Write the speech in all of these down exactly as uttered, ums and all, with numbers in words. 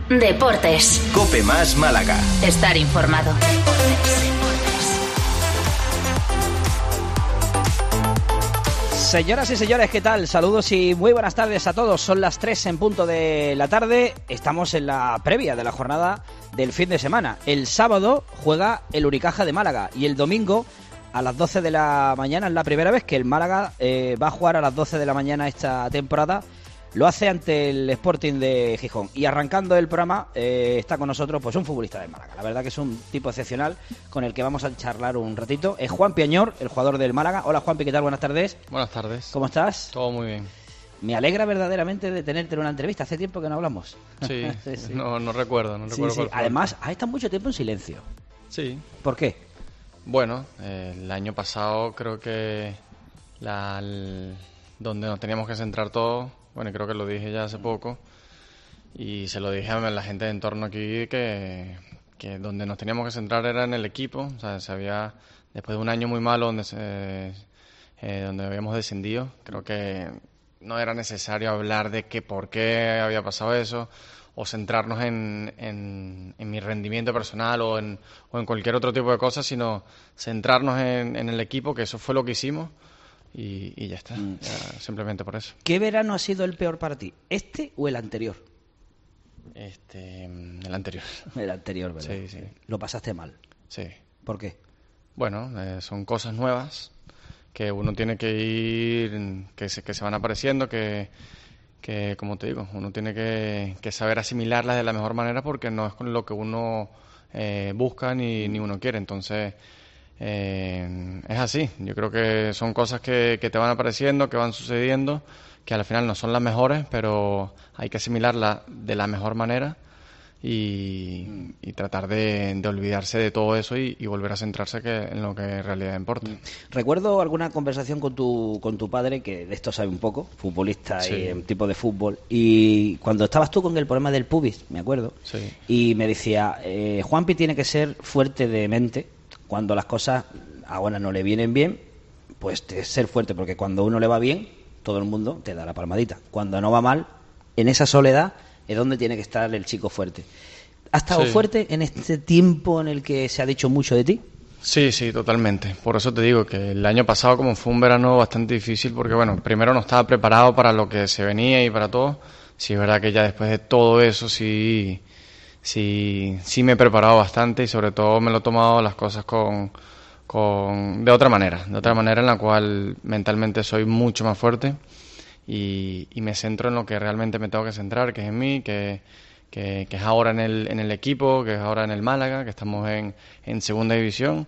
Deportes. COPE más Málaga. Estar informado. Señoras y señores, ¿qué tal? Saludos y muy buenas tardes a todos. Son las tres en punto de la tarde. Estamos en la previa de la jornada del fin de semana. El sábado juega el Unicaja de Málaga y el domingo a las doce de la mañana es la primera vez que el Málaga eh, va a jugar a las doce de la mañana esta temporada. Lo hace ante el Sporting de Gijón. Y arrancando el programa eh, está con nosotros pues un futbolista de Málaga. La verdad que es un tipo excepcional con el que vamos a charlar un ratito. Es Juanpi Añor, el jugador del Málaga. Hola Juanpi, ¿qué tal? Buenas tardes. Buenas tardes. ¿Cómo estás? Todo muy bien. Me alegra verdaderamente de tenerte en una entrevista. Hace tiempo que no hablamos. Sí, sí, sí. No, no recuerdo. No sí, recuerdo sí. cuál fue. Además, has estado mucho tiempo en silencio. Sí. ¿Por qué? Bueno, eh, el año pasado creo que la, el, donde nos teníamos que centrar todos, bueno, creo que lo dije ya hace poco, y se lo dije a la gente de entorno aquí, que, que donde nos teníamos que centrar era en el equipo. O sea, se había, después de un año muy malo donde, se, eh, donde habíamos descendido, creo que no era necesario hablar de que por qué había pasado eso, o centrarnos en, en, en mi rendimiento personal o en, o en cualquier otro tipo de cosas, sino centrarnos en, en el equipo, que eso fue lo que hicimos, y, y ya está, mm. ya, simplemente por eso. ¿Qué verano ha sido el peor para ti? ¿Este o el anterior? Este, el anterior. El anterior, ¿verdad? Sí, sí. ¿Lo pasaste mal? Sí. ¿Por qué? Bueno, eh, son cosas nuevas que uno tiene que ir, que se, que se van apareciendo, que... que, como te digo, uno tiene que, que saber asimilarlas de la mejor manera, porque no es con lo que uno eh, busca ni, ni uno quiere. Entonces, eh, es así. Yo creo que son cosas que, que te van apareciendo, que van sucediendo, que al final no son las mejores, pero hay que asimilarlas de la mejor manera y, y tratar de, de olvidarse de todo eso y, y volver a centrarse que, en lo que en realidad importa. Recuerdo alguna conversación con tu con tu padre, que de esto sabe un poco, futbolista, sí, y un tipo de fútbol, y cuando estabas tú con el problema del pubis, me acuerdo, sí, y me decía, eh, Juanpi tiene que ser fuerte de mente cuando las cosas ahora no le vienen bien, pues te, ser fuerte, porque cuando uno le va bien, todo el mundo te da la palmadita. Cuando no va mal, en esa soledad es donde tiene que estar el chico fuerte. ¿Has estado sí. fuerte en este tiempo en el que se ha dicho mucho de ti? Sí, sí, totalmente. Por eso te digo que el año pasado, como fue un verano bastante difícil, porque bueno, primero no estaba preparado para lo que se venía y para todo. Sí, es verdad que ya después de todo eso sí, sí, sí me he preparado bastante, y sobre todo me lo he tomado las cosas con, con de otra manera, de otra manera en la cual mentalmente soy mucho más fuerte. Y, y me centro en lo que realmente me tengo que centrar, que es en mí, que, que, que es ahora en el, en el equipo, que es ahora en el Málaga, que estamos en, en segunda división,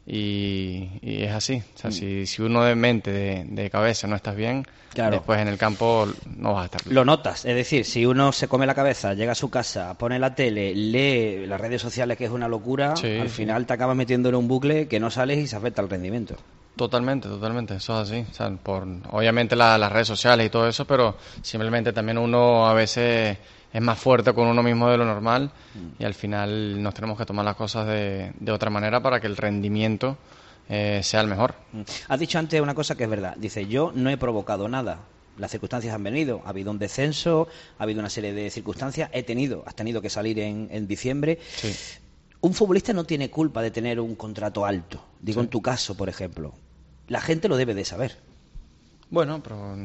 y, y es así. O sea, mm. si, si uno de mente, de, de cabeza no estás bien, claro, después en el campo no vas a estar bien. Lo notas, es decir, si uno se come la cabeza, llega a su casa, pone la tele, lee las redes sociales, que es una locura, sí, al final sí. te acabas metiendo en un bucle que no sales y se afecta al rendimiento. Totalmente, totalmente, eso es así. O sea, por, obviamente la, las redes sociales y todo eso, pero simplemente también uno a veces es más fuerte con uno mismo de lo normal, mm. y al final nos tenemos que tomar las cosas de, de otra manera para que el rendimiento eh, sea el mejor. Mm. Has dicho antes una cosa que es verdad. Dice, yo no he provocado nada. Las circunstancias han venido. Ha habido un descenso, ha habido una serie de circunstancias. He tenido, has tenido que salir en, en diciembre. Sí. Un futbolista no tiene culpa de tener un contrato alto. Digo, sí. en tu caso, por ejemplo. La gente lo debe de saber. Bueno, pero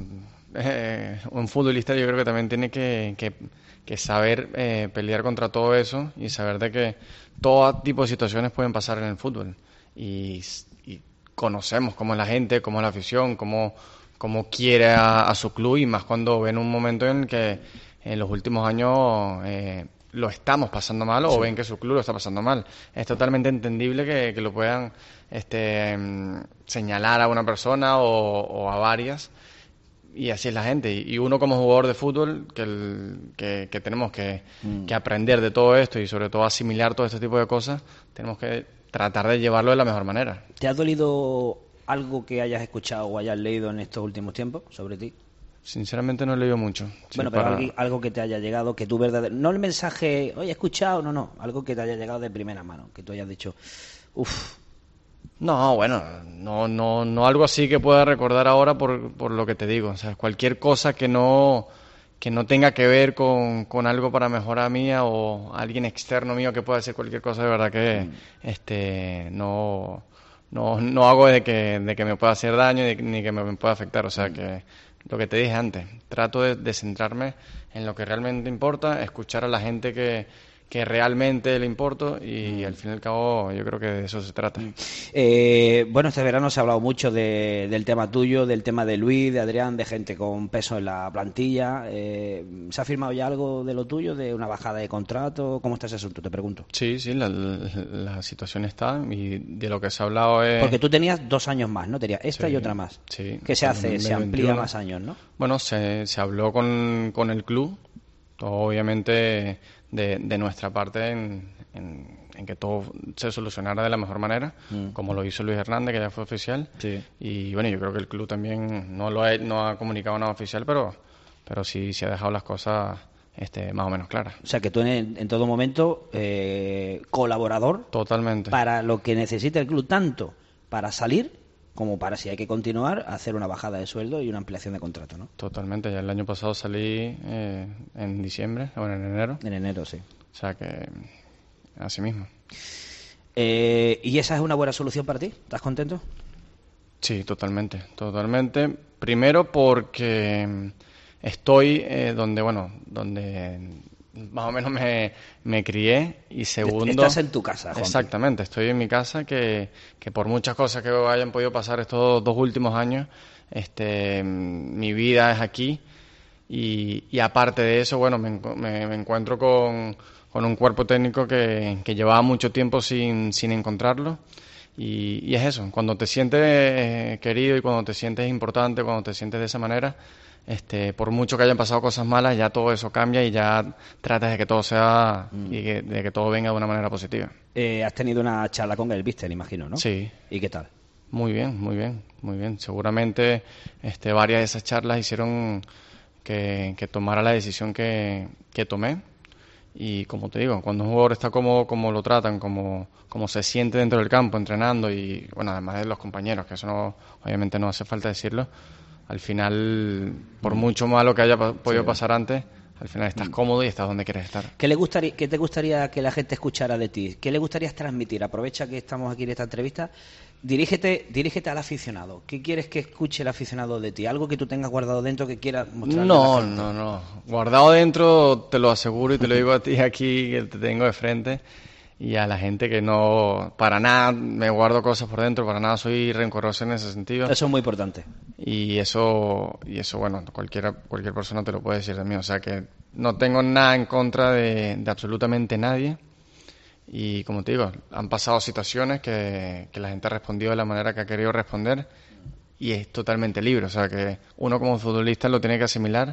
eh, un futbolista yo creo que también tiene que, que, que saber eh, pelear contra todo eso, y saber de que todo tipo de situaciones pueden pasar en el fútbol. Y, y conocemos cómo es la gente, cómo es la afición, cómo, cómo quiere a, a su club, y más cuando ven un momento en que en los últimos años eh, lo estamos pasando mal, o sí. ven que su club lo está pasando mal. Es totalmente entendible que, que lo puedan este, señalar a una persona o, o a varias, y así es la gente. Y uno como jugador de fútbol, que, el, que, que tenemos que, mm. que aprender de todo esto, y sobre todo asimilar todo este tipo de cosas, tenemos que tratar de llevarlo de la mejor manera. ¿Te ha dolido algo que hayas escuchado o hayas leído en estos últimos tiempos sobre ti? Sinceramente no he leído mucho. Bueno, sí, pero para... algo, algo que te haya llegado, que tú verdaderamente... No el mensaje, oye, he escuchado, no, no. Algo que te haya llegado de primera mano, que tú hayas dicho, uff. No, bueno, no, no, no algo así que pueda recordar ahora por, por lo que te digo. O sea, cualquier cosa que no... que no tenga que ver con, con algo para mejora mía o alguien externo mío que pueda hacer cualquier cosa, de verdad que mm. este no, no, no hago de que, de que me pueda hacer daño ni, ni que me, me pueda afectar. O sea mm. que lo que te dije antes, trato de, de centrarme en lo que realmente importa, escuchar a la gente que, que realmente le importo y mm. al fin y al cabo yo creo que de eso se trata. Eh, bueno, este verano se ha hablado mucho de, del tema tuyo, del tema de Luis, de Adrián, de gente con peso en la plantilla. Eh, ¿Se ha firmado ya algo de lo tuyo, de una bajada de contrato? ¿Cómo está ese asunto? Te pregunto. Sí, sí, la, la, la situación está y de lo que se ha hablado es... Porque tú tenías dos años más, ¿no? Tenías esta sí, y otra más. Sí. ¿Qué se hace? Se amplía más años, ¿no? Bueno, se, se habló con, con el club, obviamente... De, de nuestra parte en, en, en que todo se solucionara de la mejor manera, mm. como lo hizo Luis Hernández, que ya fue oficial. Sí. Y bueno, yo creo que el club también no lo ha, no ha comunicado nada oficial, pero, pero sí se ha dejado las cosas este, más o menos claras. O sea, que tú en, en todo momento eh, colaborador. Totalmente. Para lo que necesite el club, tanto para salir como para, si hay que continuar, hacer una bajada de sueldo y una ampliación de contrato, ¿no? Totalmente. Ya el año pasado salí eh, en diciembre, o en enero. En enero, sí. O sea que, así mismo. Eh, ¿Y esa es una buena solución para ti? ¿Estás contento? Sí, totalmente. Totalmente. Primero porque estoy eh, donde, bueno, donde... más o menos me, me crié y segundo... Estás en tu casa, Juan. Exactamente, estoy en mi casa que, que por muchas cosas que hayan podido pasar estos dos últimos años, este, mi vida es aquí y, y aparte de eso, bueno, me, me, me encuentro con, con un cuerpo técnico que, que llevaba mucho tiempo sin, sin encontrarlo y, y es eso, cuando te sientes querido y cuando te sientes importante, cuando te sientes de esa manera... Este, por mucho que hayan pasado cosas malas, ya todo eso cambia y ya tratas de que todo sea mm. y que, de que todo venga de una manera positiva. Eh, has tenido una charla con él, viste, imagino, ¿no? Sí. ¿Y qué tal? Muy bien, muy bien, muy bien. Seguramente este, varias de esas charlas hicieron que, que tomara la decisión que, que tomé. Y como te digo, cuando un jugador está como, como lo tratan, como, como se siente dentro del campo, entrenando y, bueno, además de los compañeros, que eso no, obviamente no hace falta decirlo, al final, por mucho malo que haya podido sí. pasar antes, al final estás cómodo y estás donde quieres estar. ¿Qué le gustaría, qué te gustaría que la gente escuchara de ti? ¿Qué le gustaría transmitir? Aprovecha que estamos aquí en esta entrevista. Dirígete, dirígete al aficionado. ¿Qué quieres que escuche el aficionado de ti? ¿Algo que tú tengas guardado dentro que quieras mostrarle no, a la gente? No, no, no. Guardado dentro, te lo aseguro y te lo digo a ti aquí, que te tengo de frente. Y a la gente que no, para nada me guardo cosas por dentro, para nada soy rencoroso en ese sentido. Eso es muy importante. Y eso, y eso bueno, cualquiera, cualquier persona te lo puede decir de mí. O sea que no tengo nada en contra de, de absolutamente nadie. Y como te digo, han pasado situaciones que, que la gente ha respondido de la manera que ha querido responder y es totalmente libre. O sea que uno como futbolista lo tiene que asimilar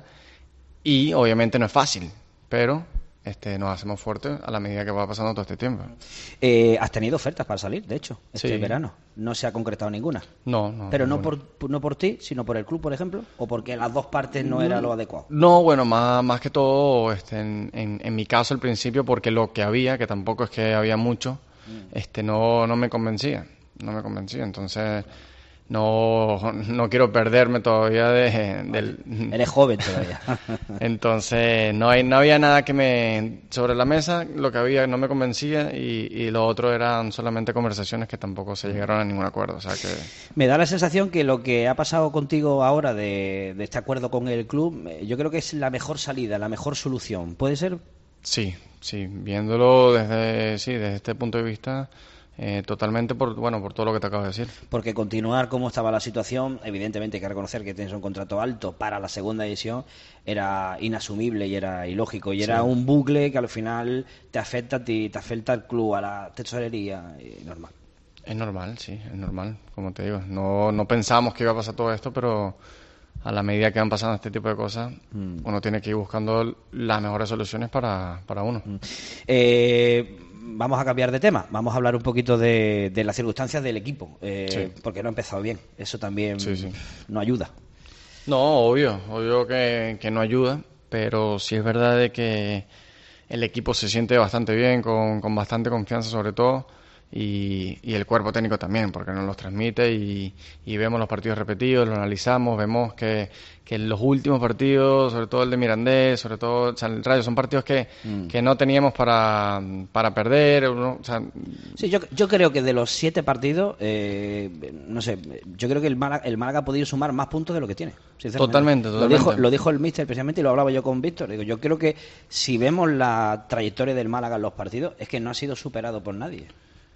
y obviamente no es fácil, pero... Este, nos hacemos fuertes a la medida que va pasando todo este tiempo. Eh, ¿Has tenido ofertas para salir, de hecho, este sí. verano? ¿No se ha concretado ninguna? No, no. ¿Pero no por, no por ti, sino por el club, por ejemplo? ¿O porque las dos partes no era lo adecuado? No, bueno, más, más que todo, este, en, en, en mi caso al principio, porque lo que había, que tampoco es que había mucho, mm. este, no, no me convencía. No me convencía, entonces... No, no quiero perderme todavía de, del... Eres joven todavía. Entonces, no hay, no había nada que me... Sobre la mesa, lo que había no me convencía y, y lo otro eran solamente conversaciones que tampoco se llegaron a ningún acuerdo. O sea que... Me da la sensación que lo que ha pasado contigo ahora de, de este acuerdo con el club, yo creo que es la mejor salida, la mejor solución. ¿Puede ser? Sí, sí. Viéndolo desde, sí, desde este punto de vista... Eh, totalmente por bueno por todo lo que te acabo de decir. Porque continuar como estaba la situación, evidentemente hay que reconocer que tienes un contrato alto para la segunda edición, era inasumible y era ilógico y sí. Era un bucle que al final te afecta a ti, te afecta al club, a la tesorería, y normal. Es normal, sí, es normal, como te digo. No, no pensábamos que iba a pasar todo esto, pero a la medida que van pasando este tipo de cosas, mm. uno tiene que ir buscando las mejores soluciones para, para uno. Mm. Eh... Vamos a cambiar de tema, vamos a hablar un poquito de, de las circunstancias del equipo, eh, sí. porque no ha empezado bien, eso también sí, sí. no ayuda. No, obvio, obvio que, que no ayuda, pero sí es verdad de que el equipo se siente bastante bien, con, con bastante confianza sobre todo, y, y el cuerpo técnico también, porque nos los transmite y, y vemos los partidos repetidos, los analizamos, vemos que, que los últimos partidos, sobre todo el de Mirandés, sobre todo o sea, el Rayo, son partidos que, mm. que no teníamos para, para perder. ¿no? O sea, sí, yo, yo creo que de los siete partidos, eh, no sé, yo creo que el Málaga, el Málaga ha podido sumar más puntos de lo que tiene. Totalmente, totalmente. Lo dijo, lo dijo el míster precisamente y lo hablaba yo con Víctor. Digo, yo creo que si vemos la trayectoria del Málaga en los partidos, es que no ha sido superado por nadie.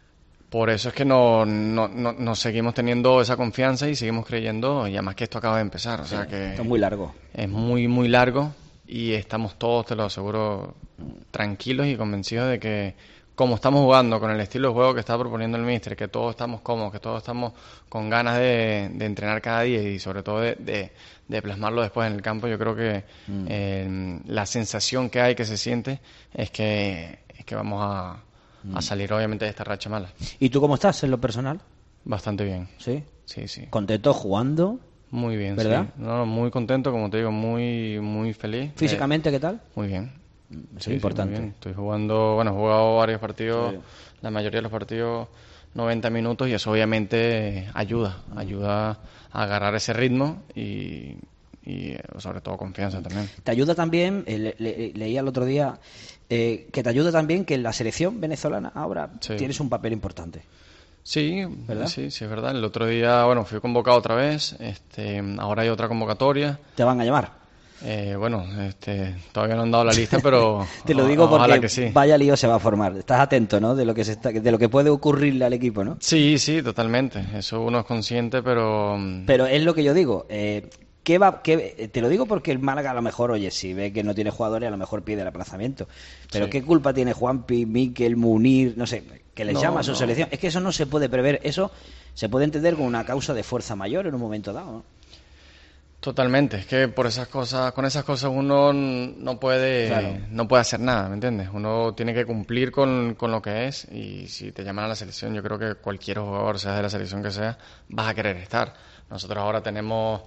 Por eso es que no, no, no, no seguimos teniendo esa confianza y seguimos creyendo, y además que esto acaba de empezar, o sí, sea que esto es muy largo. Es muy, muy largo y estamos todos, te lo aseguro, tranquilos y convencidos de que como estamos jugando, con el estilo de juego que está proponiendo el míster, que todos estamos cómodos, que todos estamos con ganas de, de entrenar cada día y sobre todo de, de, de plasmarlo después en el campo, yo creo que mm. eh, la sensación que hay, que se siente, es que, es que vamos a... a salir obviamente de esta racha mala. ¿Y tú cómo estás en lo personal? Bastante bien. ¿Sí? Sí, sí. ¿Contento jugando? Muy bien, ¿verdad? Sí. No, muy contento, como te digo, muy muy feliz. ¿Físicamente eh, qué tal? Muy bien. Es sí, importante. Sí, muy bien. Estoy jugando, bueno, he jugado varios partidos, sí. La mayoría de los partidos noventa minutos y eso obviamente ayuda, ayuda a agarrar ese ritmo y... y sobre todo confianza también. Te ayuda también, eh, le, le, leía el otro día, eh, que te ayuda también que en la selección venezolana ahora sí. tienes un papel importante. Sí, ¿verdad? Sí, sí, es verdad. El otro día, bueno, fui convocado otra vez, este, ahora hay otra convocatoria. ¿Te van a llamar? Eh, bueno, este, todavía no han dado la lista, pero te lo digo porque que sí. Vaya lío se va a formar. Estás atento, ¿no? De lo que se está, de lo que puede ocurrirle al equipo, ¿no? Sí, sí, totalmente. Eso uno es consciente, pero. Pero es lo que yo digo. Eh, ¿qué va? Qué, te lo digo porque el Málaga a lo mejor, oye, si ve que no tiene jugadores, a lo mejor pide el aplazamiento. Pero sí. ¿Qué culpa tiene Juanpi, Mikel, Munir, no sé, que les no, llama a su no. selección? Es que eso no se puede prever. Eso se puede entender como una causa de fuerza mayor en un momento dado, ¿no? Totalmente, es que por esas cosas, con esas cosas uno no puede, claro. no puede hacer nada, ¿me entiendes? Uno tiene que cumplir con, con lo que es y si te llaman a la selección, yo creo que cualquier jugador, sea de la selección que sea, vas a querer estar. Nosotros ahora tenemos,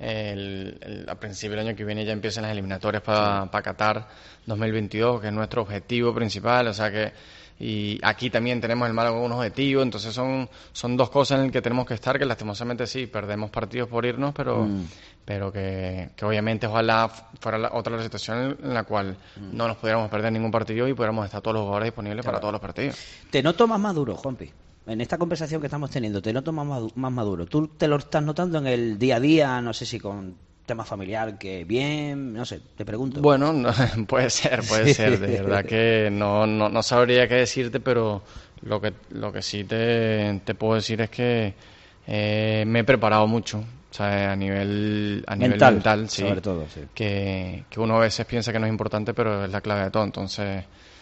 el, el, a principio del año que viene ya empiezan las eliminatorias para sí. pa Qatar dos mil veintidós, que es nuestro objetivo principal, o sea que y aquí también tenemos el Málaga con un objetivo, entonces son son dos cosas en las que tenemos que estar, que lastimosamente sí, perdemos partidos por irnos, pero mm. pero que, que obviamente ojalá fuera la, otra la situación en la cual mm. no nos pudiéramos perder ningún partido y pudiéramos estar todos los jugadores disponibles claro. para todos los partidos. Te noto más maduro, Juanpi. En esta conversación que estamos teniendo, te noto más, madu- más maduro. ¿Tú te lo estás notando en el día a día? No sé si con tema familiar, que bien, no sé, te pregunto. Bueno, no, puede ser, puede ser, de verdad que no, no, no sabría qué decirte, pero lo que lo que sí te, te puedo decir es que eh, me he preparado mucho, o sea, a nivel a nivel mental, mental sí, sobre todo, sí. Que, que uno a veces piensa que no es importante, pero es la clave de todo, entonces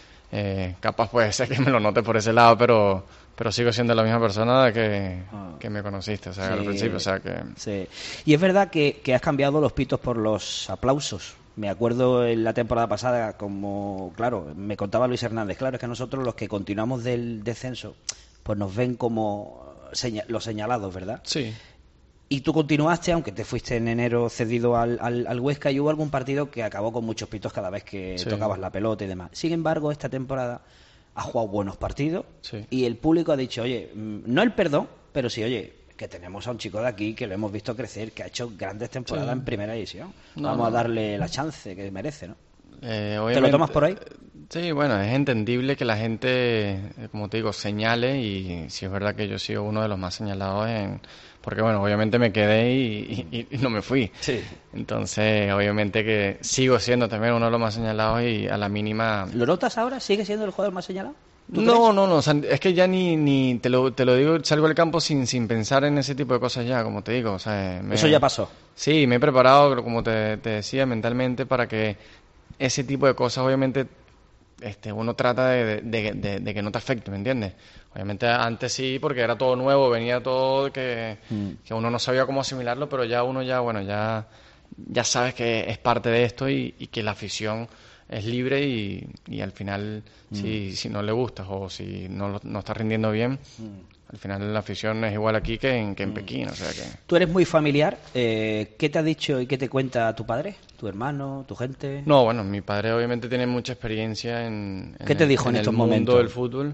eh, capaz puede ser que me lo note por ese lado, pero pero sigo siendo la misma persona que, ah. que me conociste, o sea, sí, al principio, o sea que... Sí. Y es verdad que, que has cambiado los pitos por los aplausos. Me acuerdo en la temporada pasada, como, claro, me contaba Luis Hernández, claro, es que nosotros los que continuamos del descenso, pues nos ven como seña- los señalados, ¿verdad? Sí. Y tú continuaste, aunque te fuiste en enero cedido al, al, al Huesca, y hubo algún partido que acabó con muchos pitos cada vez que sí. tocabas la pelota y demás. Sin embargo, esta temporada ha jugado buenos partidos sí. y el público ha dicho, oye, no el perdón, pero sí, oye, que tenemos a un chico de aquí que lo hemos visto crecer, que ha hecho grandes temporadas sí. en primera división. No, Vamos no. a darle la chance que merece, ¿no? Eh, ¿Te lo tomas por ahí? Sí, bueno, es entendible que la gente, como te digo, señale, y si es verdad que yo he sido uno de los más señalados en... Porque, bueno, obviamente me quedé y, y, y no me fui. Sí. Entonces, obviamente que sigo siendo también uno de los más señalados y a la mínima... ¿Lo notas ahora? ¿Sigue siendo el jugador más señalado? No, no, no, o sea, es que ya ni, ni te lo te lo digo, salgo del campo sin sin pensar en ese tipo de cosas ya, como te digo, o sea... Me, Eso ya pasó. Sí, me he preparado, como te, te decía, mentalmente para que ese tipo de cosas, obviamente, este uno trata de, de, de, de que no te afecte, ¿me entiendes? Obviamente antes sí, porque era todo nuevo, venía todo que, mm. que uno no sabía cómo asimilarlo, pero ya uno ya, bueno, ya, ya sabes que es parte de esto y, y que la afición es libre y, y al final, mm. si, si no le gustas o si no, no estás rindiendo bien, mm. al final la afición es igual aquí que en, que en mm. Pekín, o sea que... Tú eres muy familiar, eh, ¿qué te ha dicho y qué te cuenta tu padre, tu hermano, tu gente? No, bueno, mi padre obviamente tiene mucha experiencia en, en ¿Qué te dijo el, en, en estos el mundo momentos? del fútbol.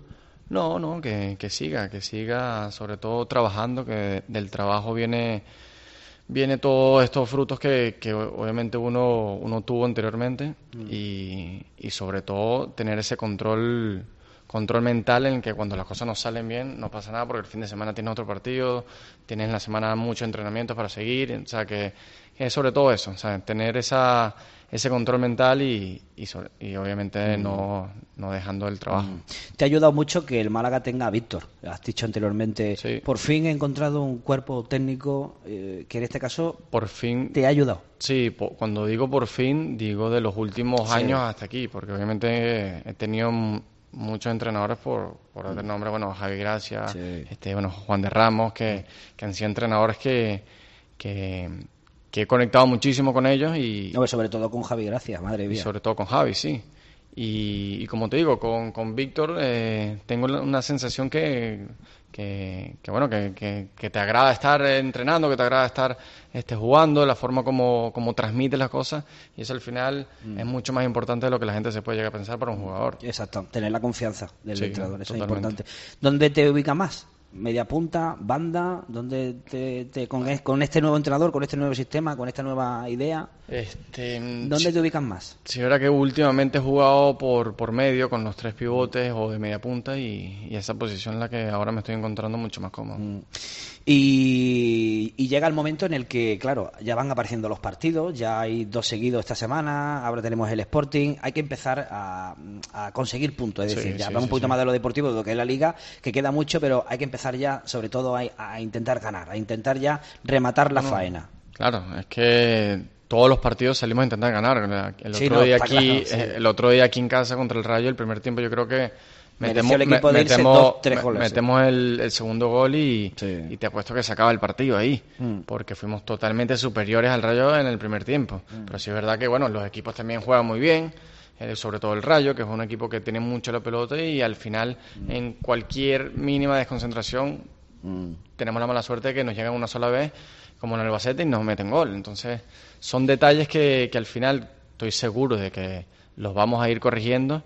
No, no, que, que siga, que siga sobre todo trabajando, que del trabajo viene viene todos estos frutos que, que obviamente uno uno tuvo anteriormente mm. y, y sobre todo tener ese control control mental en que cuando las cosas no salen bien no pasa nada porque el fin de semana tienes otro partido, tienes en la semana muchos entrenamientos para seguir, o sea que, que sobre todo eso, o sea, tener esa ese control mental y, y, sobre, y obviamente mm. no, no dejando el trabajo. Mm. Te ha ayudado mucho que el Málaga tenga a Víctor, has dicho anteriormente, sí. Por fin he encontrado un cuerpo técnico eh, que en este caso por fin te ha ayudado. Sí, po, cuando digo por fin, digo de los últimos sí. años hasta aquí, porque obviamente he tenido muchos entrenadores por, por mm. el nombre, bueno, Javi Gracia, sí. este, bueno, Juan de Ramos, que, que han sido entrenadores que... que que he conectado muchísimo con ellos y... No, sobre todo con Javi Gracia, madre mía. Y sobre todo con Javi, sí. Y, y como te digo, con, con Víctor eh, tengo una sensación que, que, que bueno, que, que, que te agrada estar entrenando, que te agrada estar este, jugando, la forma como, como transmites las cosas, y eso al final mm. es mucho más importante de lo que la gente se puede llegar a pensar para un jugador. Exacto, tener la confianza del sí, entrenador, eso totalmente. Es importante. ¿Dónde te ubica más? ¿Media punta, banda? ¿Dónde te, te con, con este nuevo entrenador, con este nuevo sistema, con esta nueva idea? Este, ¿Dónde sí, te ubicas más? Sí, verdad que últimamente he jugado por, por medio con los tres pivotes o de media punta y, y esa posición es la que ahora me estoy encontrando mucho más cómodo. Mm. Y, y llega el momento en el que, claro, ya van apareciendo los partidos, ya hay dos seguidos esta semana, ahora tenemos el Sporting, hay que empezar a, a conseguir puntos, es decir, sí, ya sí, hablamos sí, un poquito sí. más de lo deportivo, de lo que es la Liga, que queda mucho, pero hay que empezar ya, sobre todo, a, a intentar ganar, a intentar ya rematar la no, faena. Claro, es que todos los partidos salimos a intentar ganar. El otro, sí, no, día aquí, claro, sí. el otro día aquí en casa contra el Rayo, el primer tiempo yo creo que metemos, el equipo me, de metemos, dos, tres goles, metemos sí. el, el segundo gol y, sí. y te apuesto que se acaba el partido ahí, mm. porque fuimos totalmente superiores al Rayo en el primer tiempo. Mm. Pero sí es verdad que bueno, los equipos también juegan muy bien, eh, sobre todo el Rayo, que es un equipo que tiene mucho la pelota y al final mm. en cualquier mínima desconcentración mm. tenemos la mala suerte de que nos llegan una sola vez, como en el Albacete, y nos meten gol. Entonces son detalles que, que al final estoy seguro de que los vamos a ir corrigiendo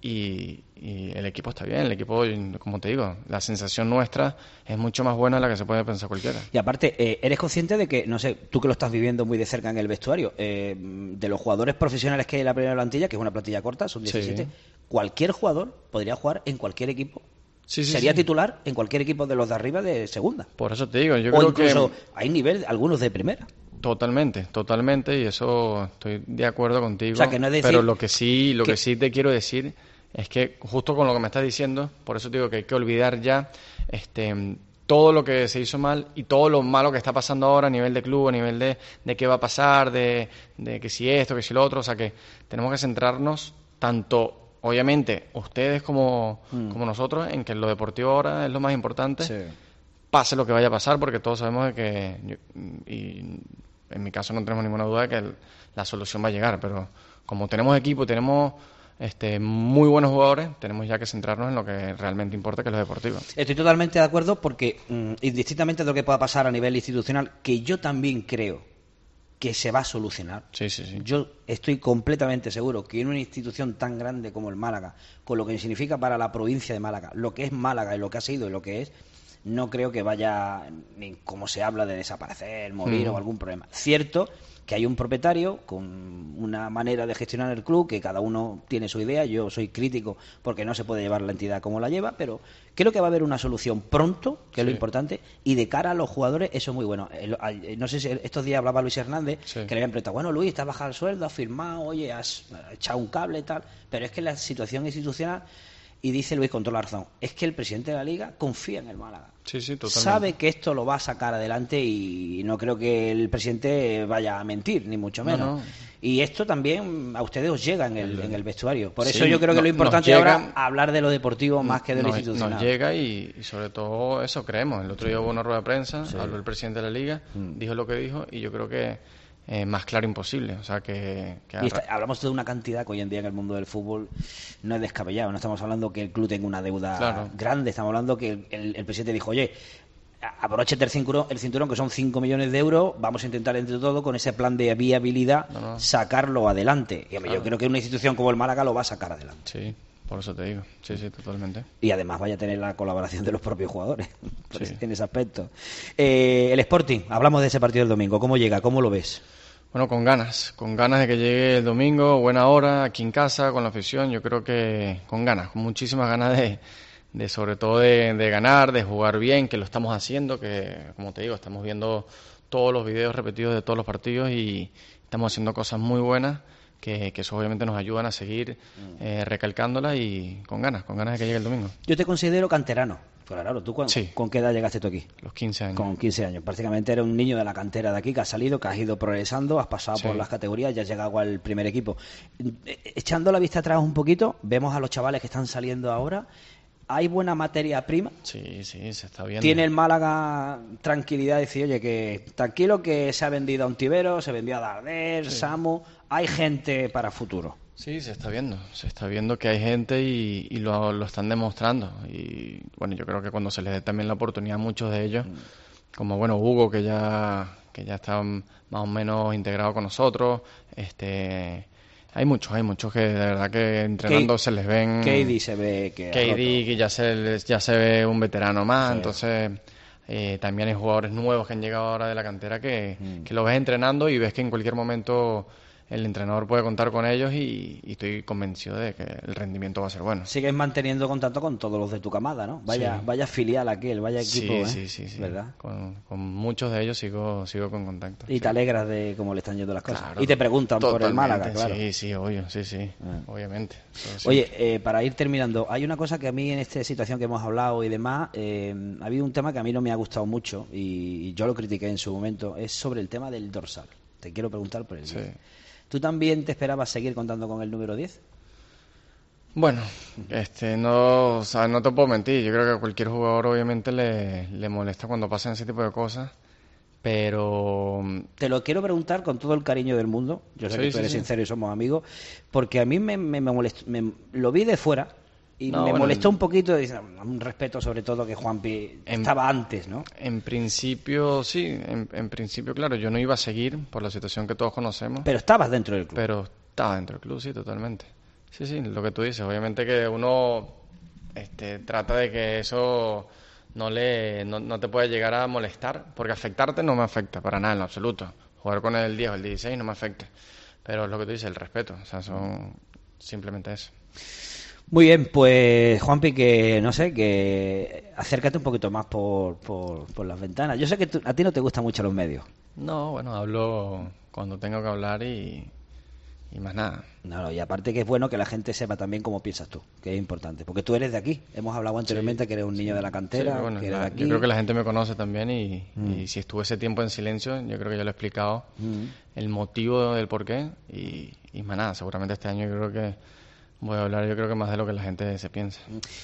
y, y el equipo está bien, el equipo, como te digo, la sensación nuestra es mucho más buena de la que se puede pensar cualquiera. Y aparte, eh, ¿eres consciente de que, no sé, tú que lo estás viviendo muy de cerca en el vestuario, eh, de los jugadores profesionales que hay en la primera plantilla, que es una plantilla corta, son diecisiete, sí. Cualquier jugador podría jugar en cualquier equipo? Sí, sí, Sería sí. titular en cualquier equipo de los de arriba de segunda. Por eso te digo, yo o creo incluso que hay nivel, algunos de primera. Totalmente, totalmente, y eso estoy de acuerdo contigo. O sea, que no es decir pero lo que sí, lo que... que sí te quiero decir es que justo con lo que me estás diciendo, por eso te digo que hay que olvidar ya este todo lo que se hizo mal y todo lo malo que está pasando ahora a nivel de club, a nivel de, de qué va a pasar, de, de que si esto, que si lo otro, o sea que tenemos que centrarnos tanto obviamente ustedes como, mm. como nosotros en que lo deportivo ahora es lo más importante, sí. Pase lo que vaya a pasar, porque todos sabemos de que, yo, y en mi caso no tenemos ninguna duda de que el, la solución va a llegar, pero como tenemos equipo, tenemos este muy buenos jugadores, tenemos ya que centrarnos en lo que realmente importa, que es lo deportivo. Estoy totalmente de acuerdo porque, mm, indistintamente de lo que pueda pasar a nivel institucional, que yo también creo que se va a solucionar. Sí, sí, sí. Yo estoy completamente seguro que en una institución tan grande como el Málaga, con lo que significa para la provincia de Málaga, lo que es Málaga y lo que ha sido y lo que es, no creo que vaya, ni como se habla, de desaparecer, morir mm. o algún problema. Cierto que hay un propietario con una manera de gestionar el club, que cada uno tiene su idea. Yo soy crítico porque no se puede llevar la entidad como la lleva, pero creo que va a haber una solución pronto, que es sí. lo importante, y de cara a los jugadores eso es muy bueno. No sé si estos días hablaba Luis Hernández, sí. que le habían preguntado, bueno, Luis, te has bajado el sueldo, has firmado, oye, has echado un cable y tal, pero es que la situación institucional, y dice Luis con toda la razón, es que el presidente de la Liga confía en el Málaga. Sí, sí, totalmente. Sabe que esto lo va a sacar adelante y no creo que el presidente vaya a mentir, ni mucho menos. No, no. Y esto también a ustedes os llega en el, en el vestuario. Por eso sí, yo creo que no, lo importante llega, ahora es hablar de lo deportivo más que de lo nos, institucional. Nos llega y, y sobre todo eso creemos. El otro día hubo una rueda de prensa, sí. habló el presidente de la Liga, mm. dijo lo que dijo y yo creo que Eh, más claro imposible, o sea que, que y está, hablamos de una cantidad que hoy en día en el mundo del fútbol no es descabellado, no estamos hablando que el club tenga una deuda claro. grande, estamos hablando que el, el, el presidente dijo, oye, abróchate el cinturón, el cinturón que son cinco millones de euros, vamos a intentar entre todos con ese plan de viabilidad no, no. sacarlo adelante, y claro. yo creo que una institución como el Málaga lo va a sacar adelante. Sí, Por eso te digo, sí, sí, totalmente. Y además vaya a tener la colaboración de los propios jugadores por Sí. ese- en ese aspecto. Eh, el Sporting, hablamos de ese partido del domingo. ¿Cómo llega? ¿Cómo lo ves? Bueno, con ganas, con ganas de que llegue el domingo, buena hora, aquí en casa, con la afición, yo creo que con ganas, con muchísimas ganas de, de sobre todo de, de ganar, de jugar bien, que lo estamos haciendo, que como te digo, estamos viendo todos los videos repetidos de todos los partidos y estamos haciendo cosas muy buenas, que, que eso obviamente nos ayudan a seguir eh, recalcándolas y con ganas, con ganas de que llegue el domingo. Yo te considero canterano. Pero claro, ¿tú cuán- Sí. con qué edad llegaste tú aquí? Los quince años. Con quince años. Prácticamente eres un niño de la cantera de aquí que has salido, que has ido progresando, has pasado Sí. por las categorías y has llegado al primer equipo. Eh, Echando la vista atrás un poquito, vemos a los chavales que están saliendo ahora. ¿Hay buena materia prima? Sí, sí, se está viendo. ¿Tiene el Málaga tranquilidad de decir, oye, que tranquilo que se ha vendido a Ontivero, se vendió a Darder, Samu, hay gente para futuro? Sí, se está viendo, se está viendo que hay gente y, y lo, lo están demostrando. Y bueno, yo creo que cuando se les dé también la oportunidad a muchos de ellos, como bueno, Hugo, que ya, que ya está más o menos integrado con nosotros, este, hay muchos, hay muchos que de verdad que entrenando K- se les ven... K D se ve que... ha K D, que ya se, les- ya se ve un veterano más, Sí. entonces... eh, también hay jugadores nuevos que han llegado ahora de la cantera que, Mm. que lo ves entrenando y ves que en cualquier momento el entrenador puede contar con ellos y, y estoy convencido de que el rendimiento va a ser bueno. Sigues manteniendo contacto con todos los de tu camada, ¿no? Vaya, Sí. vaya filial aquel, vaya equipo, Sí, ¿eh? sí, sí, sí. ¿Verdad? Con, con muchos de ellos sigo, sigo con contacto. Y sí. te alegras de cómo le están yendo las cosas. Claro, y te preguntan por el totalmente, Málaga, claro. Sí, sí, obvio, sí, sí, Ah. obviamente. Eso sí. Oye, eh, para ir terminando, hay una cosa que a mí en esta situación que hemos hablado y demás, eh, ha habido un tema que a mí no me ha gustado mucho y, y yo lo critiqué en su momento, es sobre el tema del dorsal. Te quiero preguntar por el Sí. diez. ¿Tú también te esperabas seguir contando con el número diez? Bueno, este, no, o sea, no te puedo mentir. Yo creo que a cualquier jugador obviamente le, le molesta cuando pasan ese tipo de cosas, pero Te lo quiero preguntar con todo el cariño del mundo. Yo sé Sí, que tú sí, eres sí. sincero y somos amigos, porque a mí me, me, me molestó, me- lo vi de fuera y No, me bueno, molestó en- un poquito, y, un respeto sobre todo que Juanpi En- estaba antes, ¿no? en principio sí, en, en principio claro, yo no iba a seguir por la situación que todos conocemos, Pero estabas dentro del club. pero estaba dentro del club, sí, totalmente. Sí, sí, lo que tú dices, obviamente que uno este, trata de que eso no le no, no te puede llegar a molestar, porque afectarte no me afecta para nada en lo absoluto. Jugar con el diez o el dieciséis no me afecta, pero es lo que tú dices, el respeto, o sea, son simplemente eso. Muy bien, pues Juanpi, que no sé, que acércate un poquito más por, por, por las ventanas. Yo sé que tú- a ti no te gustan mucho los medios. No, bueno, hablo cuando tengo que hablar y, y más nada. No, no, y aparte que es bueno que la gente sepa también cómo piensas tú, que es importante. Porque tú eres de aquí. Hemos hablado anteriormente que eres un niño de la Sí, cantera, pero bueno, que eres la- de aquí. yo creo que la gente me conoce también y, Mm. y si estuve ese tiempo en silencio, yo creo que ya lo he explicado Mm. el motivo del por qué y, y más nada, seguramente este año yo creo que voy a hablar yo creo que más de lo que la gente se piensa.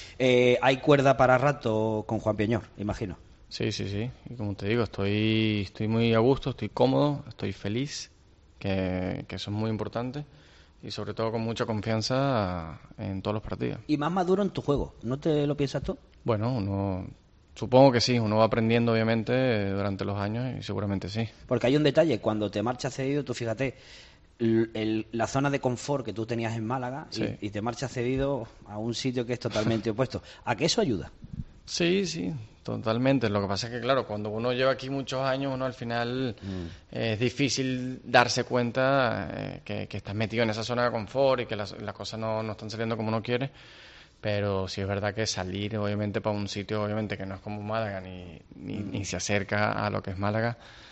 Eh, hay cuerda para rato con Juan Peñor, imagino. Sí, sí, sí, y como te digo, estoy, estoy muy a gusto, estoy cómodo, estoy feliz, que, que eso es muy importante y sobre todo con mucha confianza en todos los partidos. Y más maduro en tu juego, ¿no te lo piensas tú? Bueno, uno, supongo que sí, uno va aprendiendo obviamente eh, durante los años y seguramente sí. Porque hay un detalle, cuando te marchas cedido, tú fíjate, el- el- la zona de confort que tú tenías en Málaga y- Sí. y, te marchas cedido a un sitio que es totalmente opuesto. ¿A qué eso ayuda? Sí, sí, totalmente. Lo que pasa es que, claro, cuando uno lleva aquí muchos años, uno al final eh, es difícil darse cuenta eh, que, que estás metido en esa zona de confort y que las, las cosas no, no están saliendo como uno quiere. Pero sí es verdad que salir, obviamente, para un sitio, obviamente, que no es como Málaga ni, ni, ni se acerca a lo que es Málaga,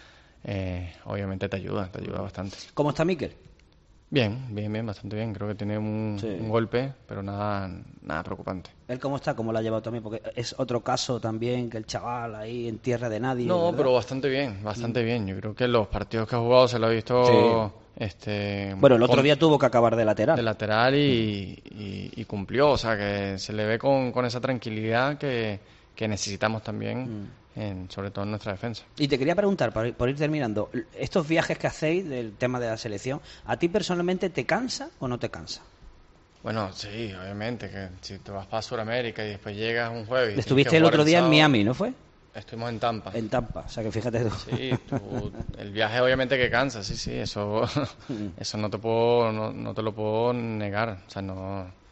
eh, obviamente te ayuda, te ayuda bastante. ¿Cómo está Miquel? Bien, bien, bien, bastante bien. Creo que tiene un, Sí. un golpe, pero nada, nada preocupante. ¿Él cómo está? ¿Cómo lo ha llevado también? Porque es otro caso también que el chaval ahí en tierra de nadie. No, ¿verdad? pero bastante bien, bastante bien. Yo creo que los partidos que ha jugado se lo ha visto este Bueno, el otro con- día tuvo que acabar de lateral. de lateral y, y- y cumplió. O sea, que se le ve con, con esa tranquilidad que, que necesitamos también, en, sobre todo en nuestra defensa. Y te quería preguntar, por, por ir terminando, estos viajes que hacéis del tema de la selección, ¿a ti personalmente te cansa o no te cansa? Bueno, sí, obviamente, que si te vas para Sudamérica y después llegas un jueves... y tienes Estuviste que el jugar otro día en sábado. Miami, ¿no fue? Estuvimos en Tampa. En Tampa, o sea que fíjate tú. Sí, tú- el viaje obviamente que cansa, sí, sí, eso, eso no te puedo, no, no te lo puedo negar, o sea, no,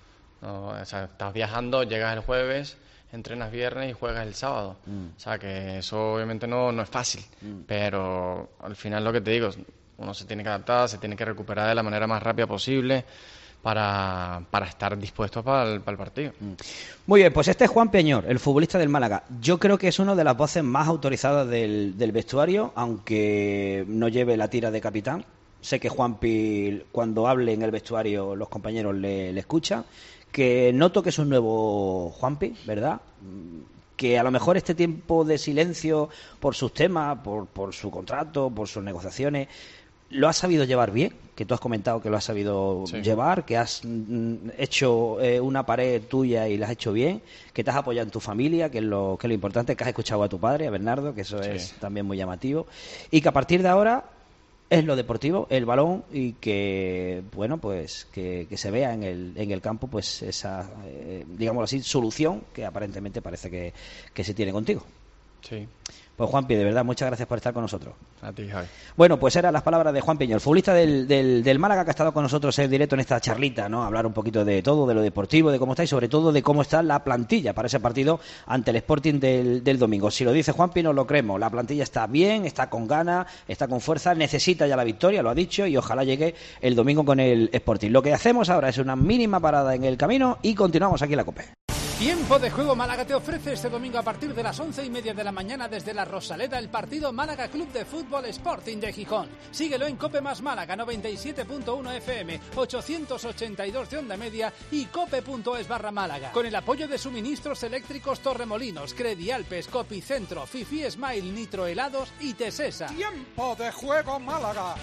No, o sea, estás viajando, llegas el jueves, entrenas viernes y juegas el sábado. Mm. O sea, que eso obviamente no, no es fácil. Mm. Pero al final lo que te digo, uno se tiene que adaptar, se tiene que recuperar de la manera más rápida posible para, para estar dispuesto para el, para el partido. Muy bien, pues este es Juan Peñor, el futbolista del Málaga. Yo creo que es una de las voces más autorizadas del, del vestuario, aunque no lleve la tira de capitán. Sé que Juanpi, cuando hable en el vestuario, los compañeros le, le escuchan. Que noto que es un nuevo Juanpi, ¿verdad? Que a lo mejor este tiempo de silencio por sus temas, por, por su contrato, por sus negociaciones, lo has sabido llevar bien, que tú has comentado que lo has sabido sí. llevar, que has mm, hecho eh, una pared tuya y la has hecho bien, que te has apoyado en tu familia, que es lo, que es lo importante, que has escuchado a tu padre, a Bernardo, que eso sí. es también muy llamativo, y que a partir de ahora es lo deportivo, el balón, y que, bueno, pues que, que se vea en el, en el campo pues esa, eh, digámoslo así, solución que aparentemente parece que, que se tiene contigo. Sí. Pues Juanpi, de verdad, muchas gracias por estar con nosotros. A ti, Javi. Bueno, pues eran las palabras de Juan Peñor, futbolista del, del, del Málaga, que ha estado con nosotros en directo en esta charlita, ¿no? Hablar un poquito de todo, de lo deportivo, de cómo está y sobre todo de cómo está la plantilla para ese partido ante el Sporting del, del domingo. Si lo dice Juanpi, nos lo creemos. La plantilla está bien, está con ganas, está con fuerza, necesita ya la victoria, lo ha dicho, y ojalá llegue el domingo con el Sporting. Lo que hacemos ahora es una mínima parada en el camino y continuamos aquí en la COPE. Tiempo de Juego Málaga te ofrece este domingo a partir de las once y media de la mañana desde la Rosaleda el partido Málaga Club de Fútbol Sporting de Gijón. Síguelo en Cope más Málaga noventa y siete punto uno F M, ochocientos ochenta y dos de onda media y cope.es barra Málaga. Con el apoyo de suministros eléctricos Torremolinos, Credi Alpes, Copicentro, Fifi Smile, Nitro Helados y Tesesa. Tiempo de Juego Málaga.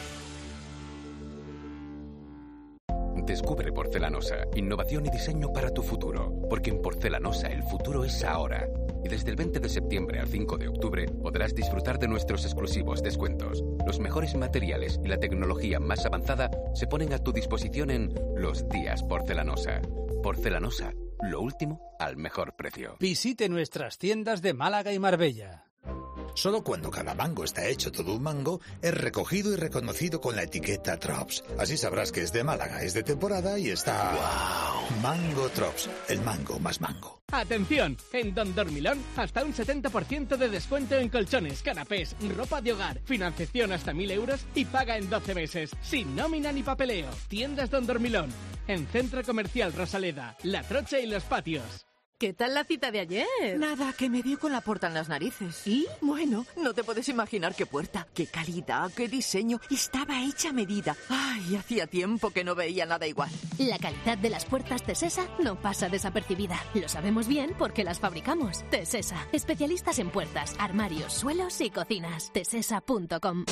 Descubre Porcelanosa, innovación y diseño para tu futuro, porque en Porcelanosa el futuro es ahora. Y desde el veinte de septiembre al cinco de octubre podrás disfrutar de nuestros exclusivos descuentos. Los mejores materiales y la tecnología más avanzada se ponen a tu disposición en Los Días Porcelanosa. Porcelanosa, lo último al mejor precio. Visite nuestras tiendas de Málaga y Marbella. Solo cuando cada mango está hecho todo un mango, es recogido y reconocido con la etiqueta Trops. Así sabrás que es de Málaga, es de temporada y está... ¡Wow! Mango Trops, el mango más mango. Atención, en Don Dormilón, hasta un setenta por ciento de descuento en colchones, canapés, ropa de hogar, financiación hasta mil euros y paga en doce meses, sin nómina ni papeleo. Tiendas Don Dormilón, en Centro Comercial Rosaleda, La Trocha y Los Patios. ¿Qué tal la cita de ayer? Nada, que me dio con la puerta en las narices. ¿Y? Bueno, no te puedes imaginar qué puerta, qué calidad, qué diseño. Estaba hecha a medida. Ay, hacía tiempo que no veía nada igual. La calidad de las puertas Tesesa no pasa desapercibida. Lo sabemos bien porque las fabricamos. Tesesa, especialistas en puertas, armarios, suelos y cocinas. tesesa punto com.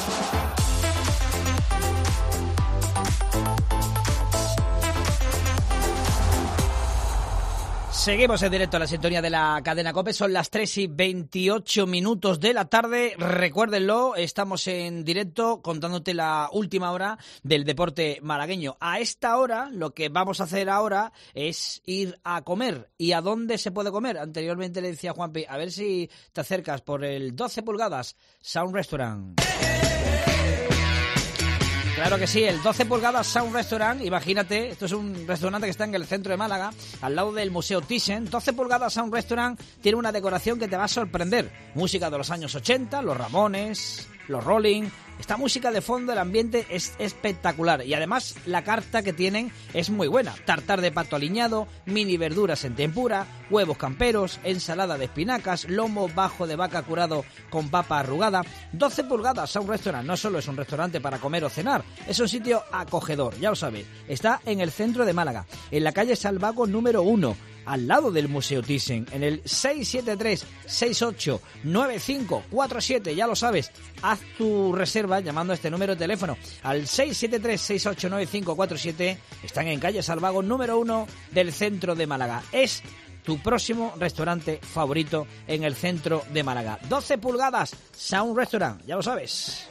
Seguimos en directo a la sintonía de la cadena COPE, son las tres y veintiocho minutos de la tarde, recuérdenlo, estamos en directo contándote la última hora del deporte malagueño. A esta hora, lo que vamos a hacer ahora es ir a comer. ¿Y a dónde se puede comer? Anteriormente le decía a Juanpi, a ver si te acercas por el doce pulgadas, Sound Restaurant. Claro que sí, el doce pulgadas Sound Restaurant, imagínate, esto es un restaurante que está en el centro de Málaga, al lado del Museo Thyssen. doce pulgadas Sound Restaurant tiene una decoración que te va a sorprender. Música de los años ochenta, los Ramones, los Rolling. Esta música de fondo, el ambiente es espectacular y además la carta que tienen es muy buena. Tartar de pato aliñado, mini verduras en tempura, huevos camperos, ensalada de espinacas, lomo bajo de vaca curado con papa arrugada. doce pulgadas a un restaurante. No solo es un restaurante para comer o cenar, es un sitio acogedor, ya lo sabes. Está en el centro de Málaga, en la calle Salvago número uno. Al lado del Museo Thyssen, en el seis siete tres, seis ocho nueve cinco cuatro siete, ya lo sabes, haz tu reserva llamando a este número de teléfono al seis siete tres, seis ocho nueve cinco cuatro siete, están en calle Salvago número uno del centro de Málaga. Es tu próximo restaurante favorito en el centro de Málaga. doce pulgadas, Sound Restaurant, ya lo sabes.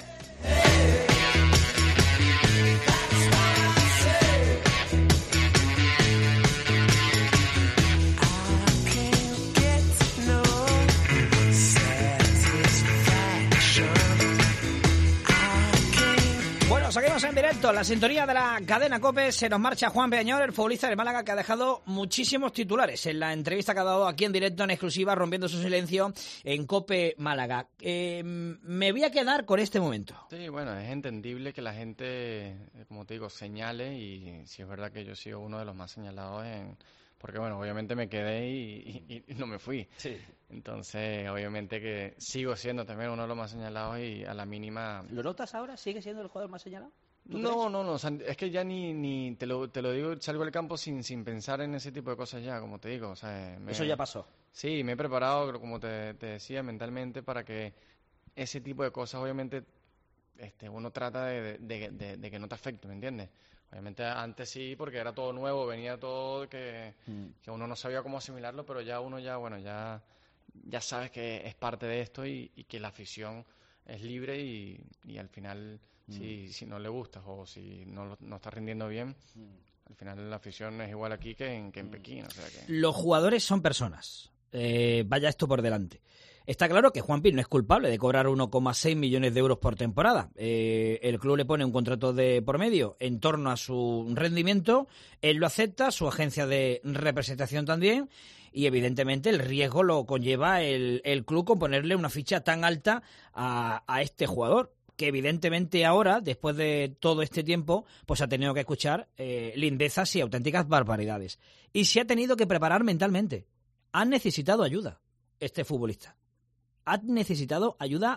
Seguimos en directo Perfecto, la sintonía de la cadena COPE, se nos marcha Juan Peñañor, el futbolista del Málaga, que ha dejado muchísimos titulares en la entrevista que ha dado aquí en directo, en exclusiva, rompiendo su silencio en COPE Málaga. Eh, me voy a quedar con este momento. Sí, bueno, es entendible que la gente, como te digo, señale, y si es verdad que yo he sido uno de los más señalados en... Porque, bueno, obviamente me quedé y, y, y no me fui. Sí. Entonces, obviamente que sigo siendo también uno de los más señalados y a la mínima... ¿Lo notas ahora? ¿Sigue siendo el jugador más señalado? No, no, no. O sea, es que ya ni, ni te, lo, te lo digo, salgo del campo sin, sin pensar en ese tipo de cosas ya, como te digo. O sea, me, Eso ya pasó. Sí, me he preparado, como te, te decía, mentalmente para que ese tipo de cosas, obviamente, este, uno trata de, de, de, de que no te afecte, ¿me entiendes? Obviamente antes sí, porque era todo nuevo, venía todo que, mm. que uno no sabía cómo asimilarlo, pero ya uno ya, bueno, ya, ya sabes que es parte de esto y, y que la afición es libre y, y al final, mm. si, si no le gustas o si no, no estás rindiendo bien, mm. al final la afición es igual aquí que en, que en mm. Pekín. O sea que... Los jugadores son personas, eh, vaya esto por delante. Está claro que Juanpi no es culpable de cobrar uno coma seis millones de euros por temporada. Eh, el club le pone un contrato de por medio en torno a su rendimiento, él lo acepta, su agencia de representación también, y evidentemente el riesgo lo conlleva el, el club con ponerle una ficha tan alta a, a este jugador, que evidentemente ahora, después de todo este tiempo, pues ha tenido que escuchar eh, lindezas y auténticas barbaridades. Y se ha tenido que preparar mentalmente. Ha necesitado ayuda este futbolista. Ha necesitado ayuda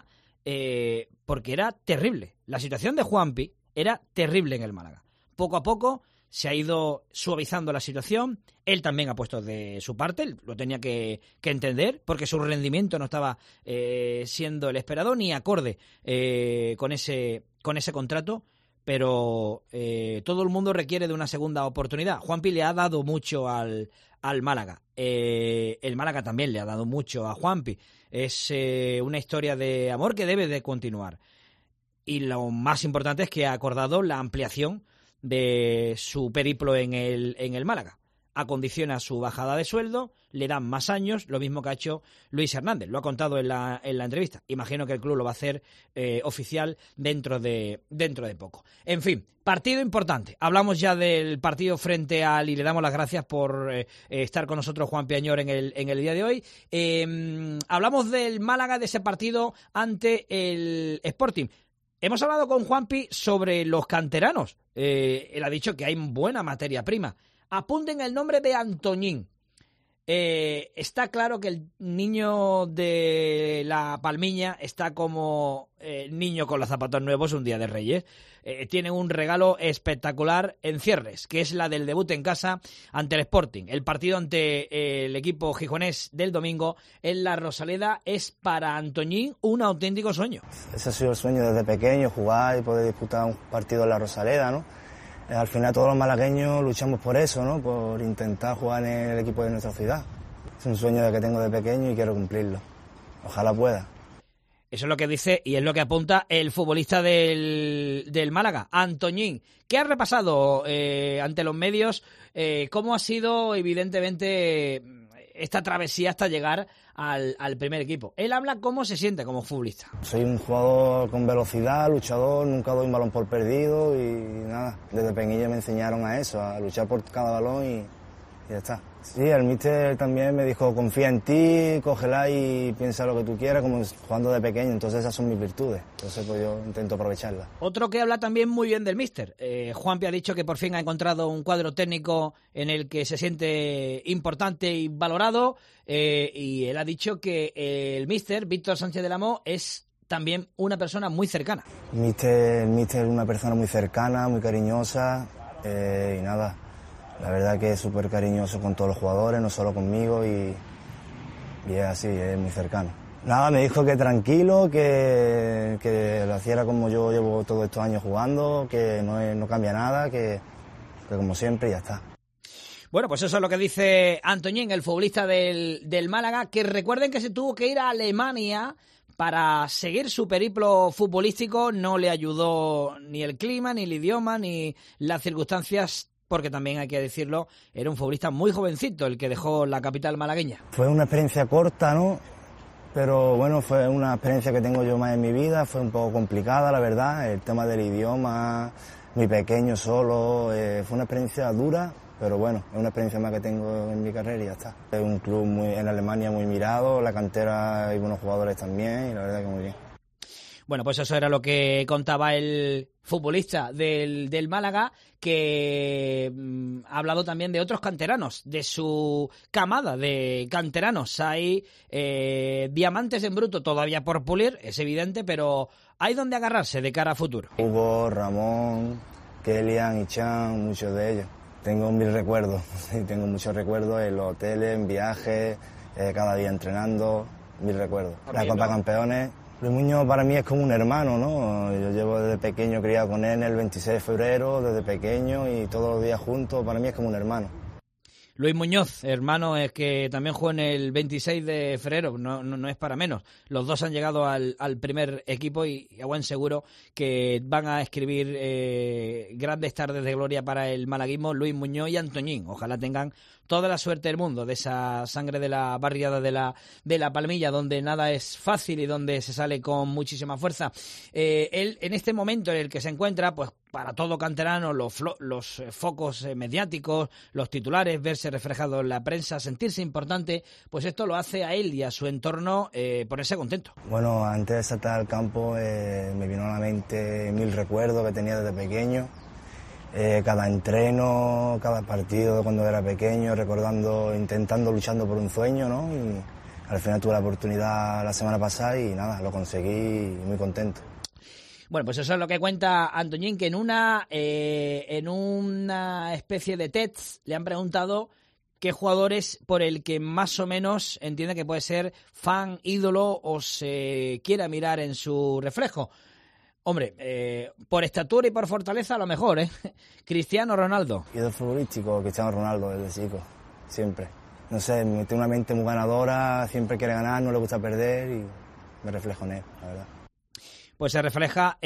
eh, porque era terrible. La situación de Juanpi era terrible en el Málaga. Poco a poco se ha ido suavizando la situación. Él también ha puesto de su parte, él lo tenía que, que entender, porque su rendimiento no estaba eh, siendo el esperado ni acorde eh, con ese, con ese contrato. Pero eh, todo el mundo requiere de una segunda oportunidad. Juanpi le ha dado mucho al, al Málaga. Eh, el Málaga también le ha dado mucho a Juanpi. Es eh, una historia de amor que debe de continuar. Y lo más importante es que ha acordado la ampliación de su periplo en el, en el Málaga. Acondiciona su bajada de sueldo, le dan más años, lo mismo que ha hecho Luis Hernández. Lo ha contado en la, en la entrevista. Imagino que el club lo va a hacer eh, oficial dentro de, dentro de poco. En fin, partido importante. Hablamos ya del partido frente al... Y le damos las gracias por eh, estar con nosotros, Juan Peñañor, en el, en el día de hoy. Eh, hablamos del Málaga, de ese partido ante el Sporting. Hemos hablado con Juanpi sobre los canteranos. Eh, él ha dicho que hay buena materia prima. Apunten el nombre de Antoñín. Eh, está claro que el niño de la Palmiña está como eh, niño con los zapatos nuevos un día de Reyes. Eh, tiene un regalo espectacular en cierres, que es la del debut en casa ante el Sporting. El partido ante eh, el equipo gijonés del domingo en la Rosaleda es para Antoñín un auténtico sueño. Ese ha sido el sueño desde pequeño, jugar y poder disputar un partido en la Rosaleda, ¿no? Al final todos los malagueños luchamos por eso, ¿no? Por intentar jugar en el equipo de nuestra ciudad. Es un sueño que tengo de pequeño y quiero cumplirlo. Ojalá pueda. Eso es lo que dice y es lo que apunta el futbolista del, del Málaga, Antoñín, que ha repasado eh, ante los medios eh, cómo ha sido, evidentemente, esta travesía hasta llegar al, al primer equipo. Él habla cómo se siente como futbolista. Soy un jugador con velocidad, luchador, nunca doy un balón por perdido y nada. Desde pequeño me enseñaron a eso, a luchar por cada balón y, y ya está. Sí, el míster también me dijo, confía en ti, cógela y piensa lo que tú quieras, como jugando de pequeño. Entonces esas son mis virtudes. Entonces pues yo intento aprovecharlas. Otro que habla también muy bien del míster. Eh, Juanpi ha dicho que por fin ha encontrado un cuadro técnico en el que se siente importante y valorado. Eh, y él ha dicho que el míster, Víctor Sánchez del Amo, es también una persona muy cercana. El míster, el míster es una persona muy cercana, muy cariñosa eh, y nada. La verdad que es súper cariñoso con todos los jugadores, no solo conmigo, y, y es así, es muy cercano. Nada, me dijo que tranquilo, que, que lo hiciera como yo llevo todos estos años jugando, que no, es, no cambia nada, que, que como siempre ya está. Bueno, pues eso es lo que dice Antoñín, el futbolista del, del Málaga, que recuerden que se tuvo que ir a Alemania para seguir su periplo futbolístico. No le ayudó ni el clima, ni el idioma, ni las circunstancias, porque también hay que decirlo, era un futbolista muy jovencito el que dejó la capital malagueña. Fue una experiencia corta, ¿no? Pero bueno, fue una experiencia que tengo yo más en mi vida, fue un poco complicada, la verdad, el tema del idioma, muy pequeño, solo. Eh, fue una experiencia dura, pero bueno, es una experiencia más que tengo en mi carrera y ya está. Es un club muy, en Alemania muy mirado, la cantera hay buenos jugadores también y la verdad que muy bien. Bueno, pues eso era lo que contaba el futbolista del, del Málaga, que mmm, ha hablado también de otros canteranos, de su camada de canteranos. Hay eh, diamantes en bruto todavía por pulir, es evidente, pero hay donde agarrarse de cara a futuro. Hugo, Ramón, Kelian, Ichan, muchos de ellos. Tengo mil recuerdos, tengo muchos recuerdos en los hoteles, en viajes, eh, cada día entrenando, mil recuerdos. La Copa Campeones. Luis Muñoz para mí es como un hermano, ¿no? Yo llevo desde pequeño criado con él el veintiséis de febrero, desde pequeño y todos los días juntos, para mí es como un hermano. Luis Muñoz, hermano, es que también jugó en el veintiséis de febrero, no, no, no es para menos. Los dos han llegado al, al primer equipo y, y a buen seguro que van a escribir eh, grandes tardes de gloria para el malaguismo, Luis Muñoz y Antoñín. Ojalá tengan toda la suerte del mundo de esa sangre de la barriada de la, de la Palmilla, donde nada es fácil y donde se sale con muchísima fuerza. Eh, él, en este momento en el que se encuentra, pues para todo canterano, los, los focos eh, mediáticos, los titulares, verse reflejado en la prensa, sentirse importante, pues esto lo hace a él y a su entorno eh, ponerse contento. Bueno, antes de saltar al campo eh, me vino a la mente mil recuerdos que tenía desde pequeño. Eh, cada entreno, cada partido cuando era pequeño, recordando, intentando, luchando por un sueño, ¿no? Y al final tuve la oportunidad la semana pasada y nada, lo conseguí y muy contento. Bueno, pues eso es lo que cuenta Antoñín, que en una, eh, en una especie de test le han preguntado qué jugador es por el que más o menos entiende que puede ser fan, ídolo o se quiera mirar en su reflejo. Hombre, eh, por estatura y por fortaleza a lo mejor, ¿eh? Cristiano Ronaldo. Ídolo futbolístico, Cristiano Ronaldo desde chico, siempre. No sé, tiene una mente muy ganadora, siempre quiere ganar, no le gusta perder y me reflejo en él, la verdad. Pues se refleja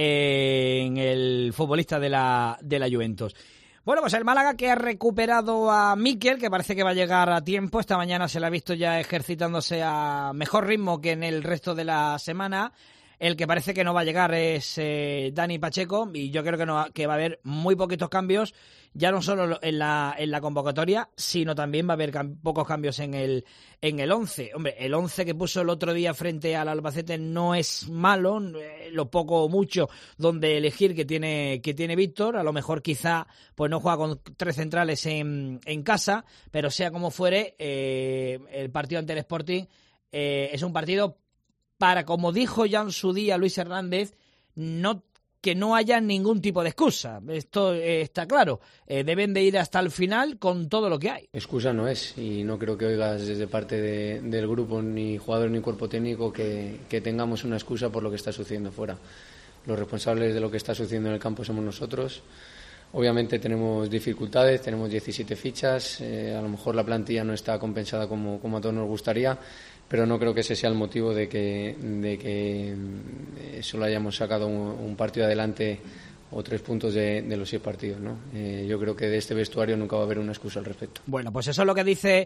en el futbolista de la, de la Juventus. Bueno, pues el Málaga que ha recuperado a Mikel, que parece que va a llegar a tiempo. Esta mañana se le ha visto ya ejercitándose a mejor ritmo que en el resto de la semana. El que parece que no va a llegar es eh, Dani Pacheco y yo creo que, no, que va a haber muy poquitos cambios, ya no solo en la, en la convocatoria, sino también va a haber cam- pocos cambios en el en el once. Hombre, el once que puso el otro día frente al Albacete no es malo, eh, lo poco o mucho donde elegir que tiene que tiene Víctor. A lo mejor quizá pues no juega con tres centrales en, en casa, pero sea como fuere, eh, el partido ante el Sporting eh, es un partido para, como dijo ya en su día Luis Hernández, no que no haya ningún tipo de excusa. Esto eh, está claro. Eh, deben de ir hasta el final con todo lo que hay. Excusa no es, y no creo que oigas desde parte de, del grupo, ni jugador ni cuerpo técnico, que, que tengamos una excusa por lo que está sucediendo fuera. Los responsables de lo que está sucediendo en el campo somos nosotros. Obviamente tenemos dificultades, tenemos diecisiete fichas, eh, a lo mejor la plantilla no está compensada como, como a todos nos gustaría, pero no creo que ese sea el motivo de que, de que eh, solo hayamos sacado un, un partido adelante o tres puntos de, de los seis partidos, ¿no? Eh, yo creo que de este vestuario nunca va a haber una excusa al respecto. Bueno, pues eso es lo que dice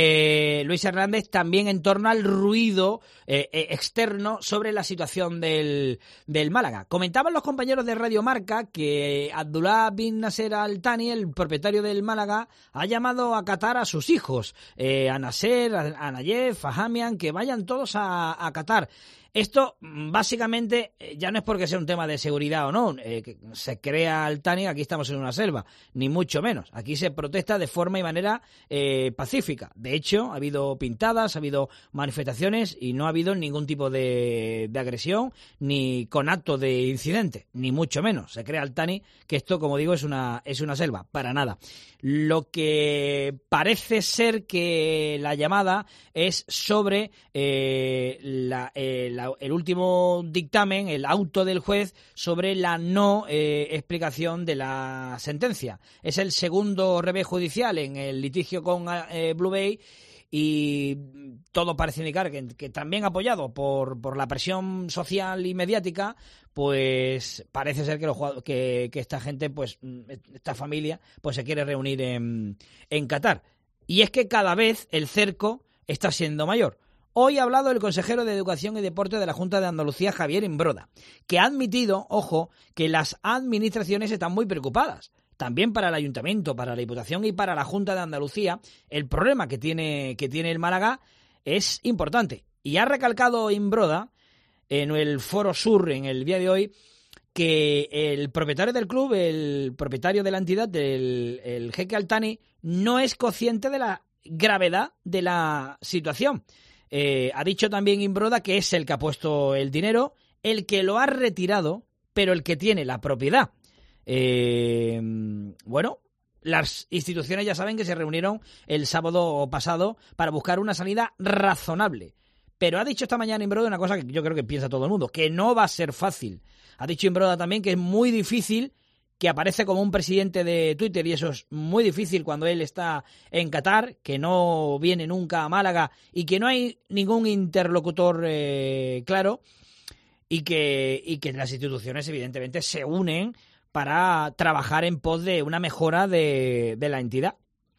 eh, Luis Hernández también en torno al ruido eh, externo sobre la situación del, del Málaga. Comentaban los compañeros de Radio Marca que Abdullah bin Nasser Al Thani, el propietario del Málaga, ha llamado a Qatar a sus hijos, eh, a Nasser, a, a Nayef, a Hamian, que vayan todos a, a Qatar. Esto, básicamente, ya no es porque sea un tema de seguridad o no, eh, que se crea Al Thani, aquí estamos en una selva, ni mucho menos. Aquí se protesta de forma y manera eh, pacífica. De hecho, ha habido pintadas, ha habido manifestaciones y no ha habido ningún tipo de, de agresión ni con acto de incidente, ni mucho menos. Se crea Al Thani que esto, como digo, es una, es una selva, para nada. Lo que parece ser que la llamada es sobre eh, la, eh, la, el último dictamen, el auto del juez sobre la no eh, explicación de la sentencia. Es el segundo revés judicial en el litigio con eh, Blue Bay y todo parece indicar que, que también apoyado por, por la presión social y mediática, pues parece ser que, los, que, que esta gente, pues esta familia, pues se quiere reunir en, en Qatar. Y es que cada vez el cerco está siendo mayor. Hoy ha hablado el consejero de Educación y Deporte de la Junta de Andalucía, Javier Imbroda, que ha admitido, ojo, que las administraciones están muy preocupadas. También para el Ayuntamiento, para la Diputación y para la Junta de Andalucía, el problema que tiene, que tiene el Málaga es importante. Y ha recalcado Imbroda en el Foro Sur, en el día de hoy, que el propietario del club, el propietario de la entidad, del, el jeque Al-Thani, no es consciente de la gravedad de la situación. Eh, ha dicho también Imbroda que es el que ha puesto el dinero, el que lo ha retirado, pero el que tiene la propiedad. Eh, bueno, las instituciones ya saben que se reunieron el sábado pasado para buscar una salida razonable. Pero ha dicho esta mañana Imbroda una cosa que yo creo que piensa todo el mundo, que no va a ser fácil. Ha dicho Imbroda también que es muy difícil, que aparece como un presidente de Twitter, y eso es muy difícil cuando él está en Qatar, que no viene nunca a Málaga y que no hay ningún interlocutor eh, claro, y que, y que las instituciones evidentemente se unen para trabajar en pos de una mejora de, de la entidad.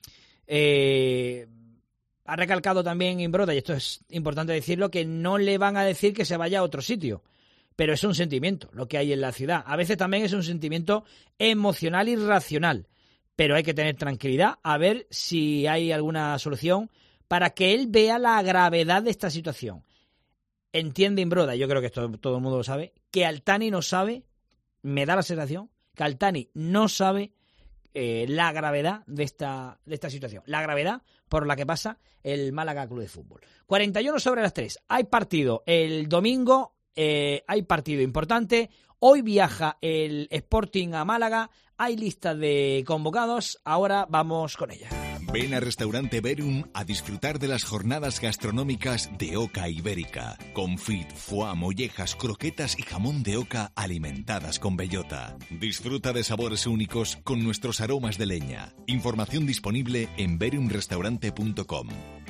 Eh, ha recalcado también Imbroda, y esto es importante decirlo, que no le van a decir que se vaya a otro sitio. Pero es un sentimiento lo que hay en la ciudad. A veces también es un sentimiento emocional y racional. Pero hay que tener tranquilidad a ver si hay alguna solución para que él vea la gravedad de esta situación. Entiende Imbroda, yo creo que esto todo el mundo lo sabe, que Al-Thani no sabe, me da la sensación, que Al-Thani no sabe eh, la gravedad de esta, de esta situación. La gravedad por la que pasa el Málaga Club de Fútbol. cuarenta y uno sobre las tres. Hay partido el domingo. Eh, hay partido importante. Hoy viaja el Sporting a Málaga. Hay lista de convocados. Ahora vamos con ella. Ven a Restaurante Verum a disfrutar de las jornadas gastronómicas de Oca Ibérica. Confit, foie, mollejas, croquetas y jamón de oca alimentadas con bellota. Disfruta de sabores únicos con nuestros aromas de leña. Información disponible en verum restaurante punto com.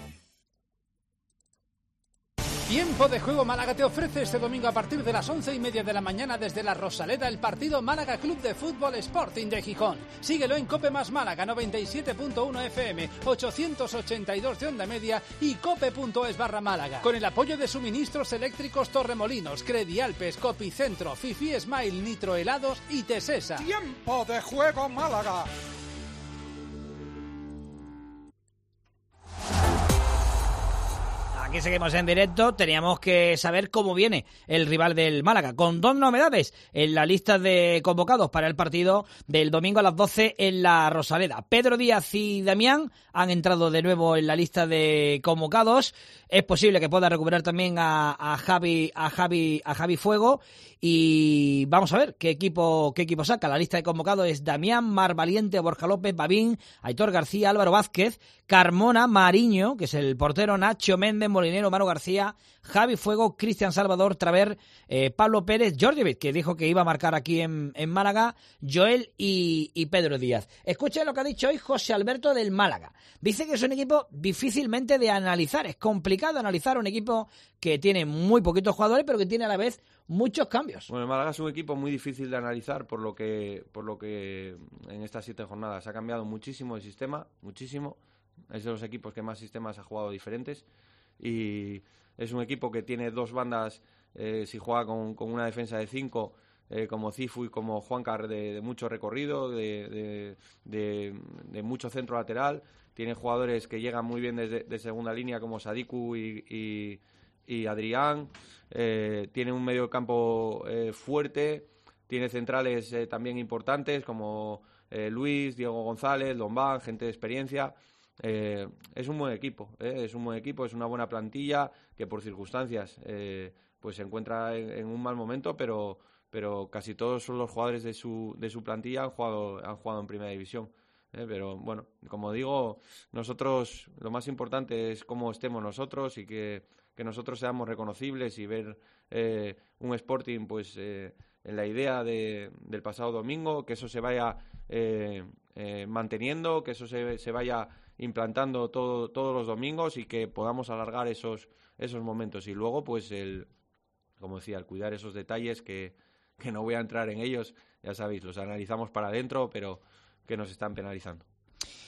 Tiempo de Juego Málaga te ofrece este domingo a partir de las once y media de la mañana desde la Rosaleda el partido Málaga Club de Fútbol Sporting de Gijón. Síguelo en Cope Más Málaga noventa y siete punto uno F M, ochocientos ochenta y dos de onda media y cope punto es barra Málaga. Con el apoyo de suministros eléctricos Torremolinos, Credialpes, Copicentro, Fifi Smile, Nitro Helados y Tesesa. Tiempo de Juego Málaga. Aquí seguimos en directo. Teníamos que saber cómo viene el rival del Málaga, con dos novedades en la lista de convocados para el partido del domingo a las doce en la Rosaleda. Pedro Díaz y Damián han entrado de nuevo en la lista de convocados. Es posible que pueda recuperar también a, a Javi, a Javi, a Javi Fuego. Y vamos a ver qué equipo, qué equipo saca. La lista de convocados es Damián, Mar Valiente, Borja López, Babín, Aitor García, Álvaro Vázquez, Carmona, Mariño, que es el portero, Nacho Méndez, Molinero, Manu García, Javi Fuego, Cristian Salvador, Traver, eh, Pablo Pérez, Georgievic, que dijo que iba a marcar aquí en, en Málaga, Joel y, y Pedro Díaz. Escuchen lo que ha dicho hoy José Alberto del Málaga. Dice que es un equipo difícilmente de analizar. Es complicado analizar un equipo que tiene muy poquitos jugadores, pero que tiene a la vez muchos cambios. Bueno, el Málaga es un equipo muy difícil de analizar por lo que, por lo que en estas siete jornadas ha cambiado muchísimo el sistema, muchísimo. Es de los equipos que más sistemas ha jugado diferentes y es un equipo que tiene dos bandas, eh, si juega con, con una defensa de cinco, eh, como Cifu y como Juancar, de, de mucho recorrido, de, de, de, de mucho centro lateral. Tiene jugadores que llegan muy bien desde de segunda línea como Sadiku y, y, y Adrián. Eh, tiene un medio campo eh, fuerte, tiene centrales eh, también importantes como eh, Luis, Diego González, Lombán, gente de experiencia. Eh, es un buen equipo, eh, es un buen equipo, es una buena plantilla que por circunstancias eh, pues se encuentra en, en un mal momento, pero pero casi todos los jugadores de su de su plantilla han jugado han jugado en primera división. Eh, pero bueno, como digo, nosotros lo más importante es cómo estemos nosotros y que, que nosotros seamos reconocibles y ver eh, un Sporting pues eh, en la idea de, del pasado domingo, que eso se vaya eh, eh, manteniendo, que eso se, se vaya implantando todo, todos los domingos y que podamos alargar esos esos momentos. Y luego, pues, el como decía, el cuidar esos detalles que, que no voy a entrar en ellos, ya sabéis, los analizamos para adentro, pero que nos están penalizando.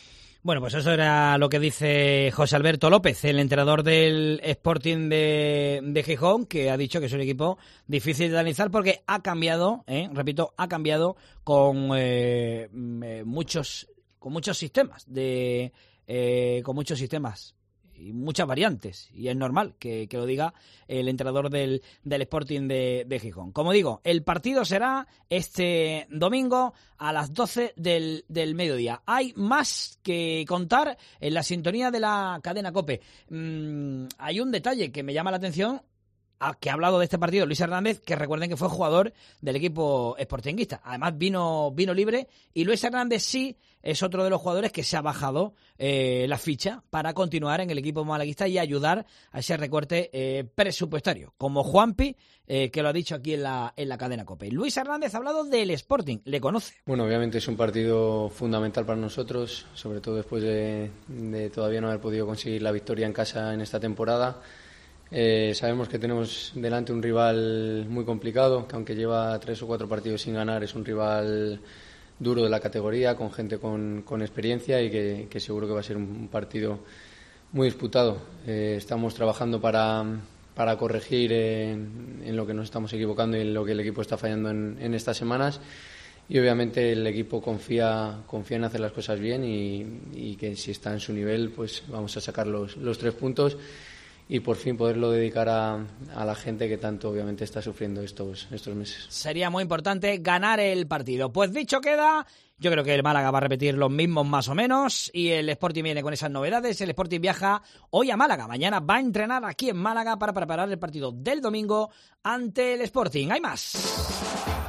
Bueno, pues eso era lo que dice José Alberto López, el entrenador del Sporting de, de Gijón, que ha dicho que es un equipo difícil de analizar porque ha cambiado, ¿eh? repito, ha cambiado con eh, muchos con muchos sistemas, de eh, con muchos sistemas y muchas variantes, y es normal que, que lo diga el entrenador del, del Sporting de, de Gijón. Como digo, el partido será este domingo a las doce del, del mediodía. Hay más que contar en la sintonía de la cadena COPE. Mm, hay un detalle que me llama la atención, a que ha hablado de este partido Luis Hernández, que recuerden que fue jugador del equipo sportinguista. Además vino, vino libre, y Luis Hernández sí es otro de los jugadores que se ha bajado eh, la ficha para continuar en el equipo malaguista y ayudar a ese recorte eh, presupuestario, como Juanpi, eh, que lo ha dicho aquí en la, en la cadena COPE. Luis Hernández ha hablado del Sporting, le conoce. Bueno, obviamente es un partido fundamental para nosotros, sobre todo después de, de todavía no haber podido conseguir la victoria en casa en esta temporada. Eh, sabemos que tenemos delante un rival muy complicado, que aunque lleva tres o cuatro partidos sin ganar, es un rival duro de la categoría, con gente con, con experiencia, y que, que seguro que va a ser un partido muy disputado. Eh, estamos trabajando para, para corregir en, en lo que nos estamos equivocando y en lo que el equipo está fallando en, en estas semanas, y obviamente el equipo confía, confía en hacer las cosas bien, y, y que si está en su nivel, pues vamos a sacar los, los tres puntos y por fin poderlo dedicar a, a la gente que tanto obviamente está sufriendo estos, estos meses. Sería muy importante ganar el partido. Pues dicho queda, yo creo que el Málaga va a repetir los mismos más o menos, y el Sporting viene con esas novedades. El Sporting viaja hoy a Málaga, mañana va a entrenar aquí en Málaga para preparar el partido del domingo ante el Sporting. Hay más.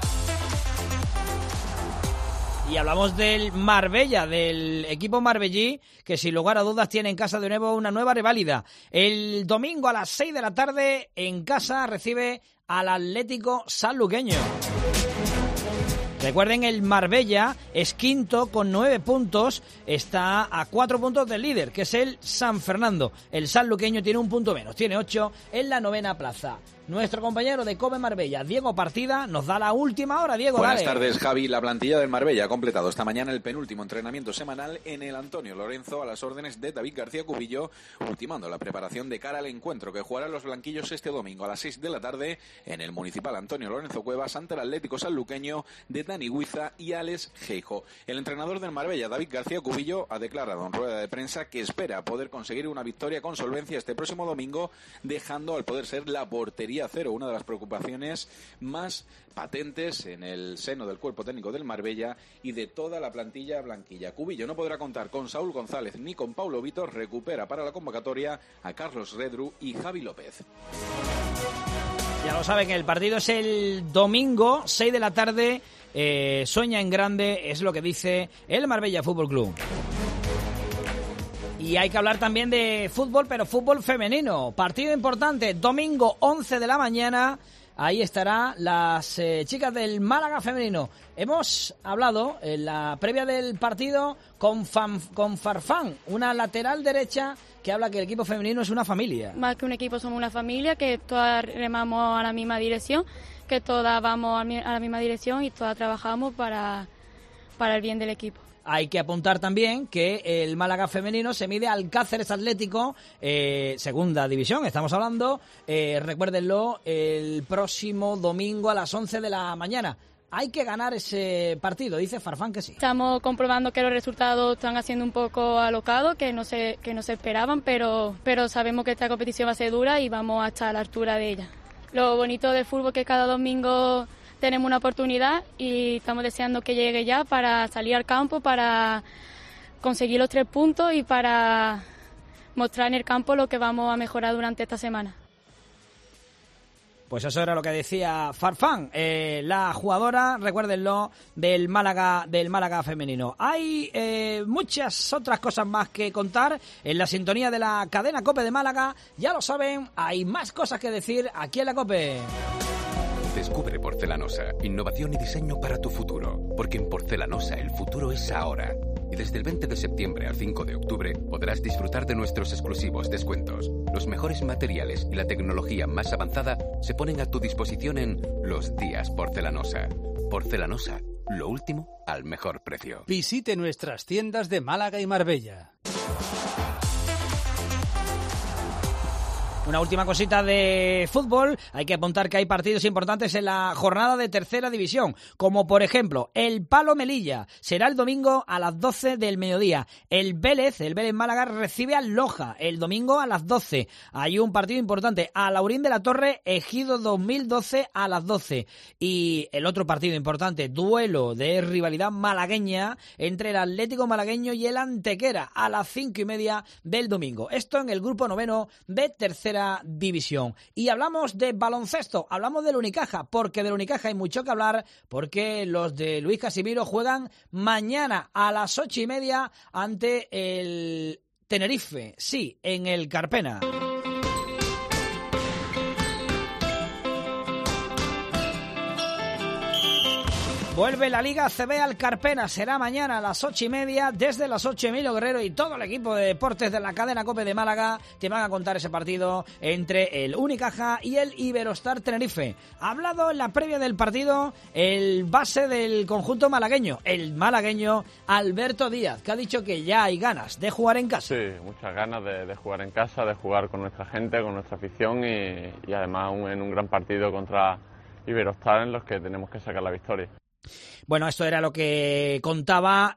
Y hablamos del Marbella, del equipo marbellí, que sin lugar a dudas tiene en casa de nuevo una nueva reválida. El domingo a las seis de la tarde en casa recibe al Atlético Sanluqueño. Recuerden, el Marbella es quinto con nueve puntos, está a cuatro puntos del líder, que es el San Fernando. El sanluqueño tiene un punto menos, tiene ocho en la novena plaza. Nuestro compañero de COPE Marbella, Diego Partida, nos da la última hora. Diego, Buenas dale. tardes, Javi. La plantilla del Marbella ha completado esta mañana el penúltimo entrenamiento semanal en el Antonio Lorenzo a las órdenes de David García Cubillo, ultimando la preparación de cara al encuentro que jugarán los blanquillos este domingo a las seis de la tarde en el municipal Antonio Lorenzo Cuevas ante el Atlético Sanluqueño de Dani Huiza y Alex Geijo. El entrenador del Marbella, David García Cubillo, ha declarado en rueda de prensa que espera poder conseguir una victoria con solvencia este próximo domingo, dejando al poder ser la portería cero, una de las preocupaciones más patentes en el seno del cuerpo técnico del Marbella y de toda la plantilla blanquilla. Cubillo no podrá contar con Saúl González ni con Paulo Vitor, recupera para la convocatoria a Carlos Redru y Javi López. Ya lo saben, el partido es el domingo, seis de la tarde, eh, sueña en grande, es lo que dice el Marbella Fútbol Club. Y hay que hablar también de fútbol, pero fútbol femenino. Partido importante, domingo once de la mañana. Ahí estarán las eh, chicas del Málaga femenino. Hemos hablado en la previa del partido con, Fan, con Farfán, una lateral derecha que habla que el equipo femenino es una familia. Más que un equipo, somos una familia, que todas remamos a la misma dirección, que todas vamos a la misma dirección y todas trabajamos para, para el bien del equipo. Hay que apuntar también que el Málaga femenino se mide al Cáceres Atlético, eh, segunda división, estamos hablando, eh, recuérdenlo, el próximo domingo a las once de la mañana. Hay que ganar ese partido, dice Farfán que sí. Estamos comprobando que los resultados están haciendo un poco alocados, que no se, que no se esperaban, pero, pero sabemos que esta competición va a ser dura y vamos a estar a la altura de ella. Lo bonito del fútbol es que cada domingo tenemos una oportunidad y estamos deseando que llegue ya para salir al campo, para conseguir los tres puntos y para mostrar en el campo lo que vamos a mejorar durante esta semana. Pues eso era lo que decía Farfán, eh, la jugadora, recuérdenlo, del Málaga, del Málaga femenino. Hay eh, muchas otras cosas más que contar en la sintonía de la cadena COPE de Málaga. Ya lo saben, hay más cosas que decir aquí en la COPE. Descubre Porcelanosa, innovación y diseño para tu futuro, porque en Porcelanosa el futuro es ahora. Y desde el veinte de septiembre al cinco de octubre podrás disfrutar de nuestros exclusivos descuentos. Los mejores materiales y la tecnología más avanzada se ponen a tu disposición en Los Días Porcelanosa. Porcelanosa, lo último al mejor precio. Visite nuestras tiendas de Málaga y Marbella. Una última cosita de fútbol. Hay que apuntar que hay partidos importantes en la jornada de tercera división, como por ejemplo el Palo Melilla. Será el domingo a las doce del mediodía. El Vélez, el Vélez Málaga, recibe al Loja el domingo a las doce. Hay un partido importante, Alhaurín de la Torre, Ejido dos mil doce a las doce. Y el otro partido importante, duelo de rivalidad malagueña entre el Atlético malagueño y el Antequera a las cinco y media del domingo. Esto en el grupo noveno de tercera división. Y hablamos de baloncesto, hablamos del Unicaja, porque del Unicaja hay mucho que hablar, porque los de Luis Casimiro juegan mañana a las ocho y media ante el Tenerife, sí, en el Carpena. Vuelve la Liga A C B al Carpena, será mañana a las ocho y media, desde las ocho Emilio Guerrero y todo el equipo de deportes de la cadena COPE de Málaga te van a contar ese partido entre el Unicaja y el Iberostar Tenerife. Ha hablado en la previa del partido el base del conjunto malagueño, el malagueño Alberto Díaz, que ha dicho que ya hay ganas de jugar en casa. Sí, muchas ganas de, de jugar en casa, de jugar con nuestra gente, con nuestra afición y, y además un, en un gran partido contra Iberostar en los que tenemos que sacar la victoria. Bueno, esto era lo que contaba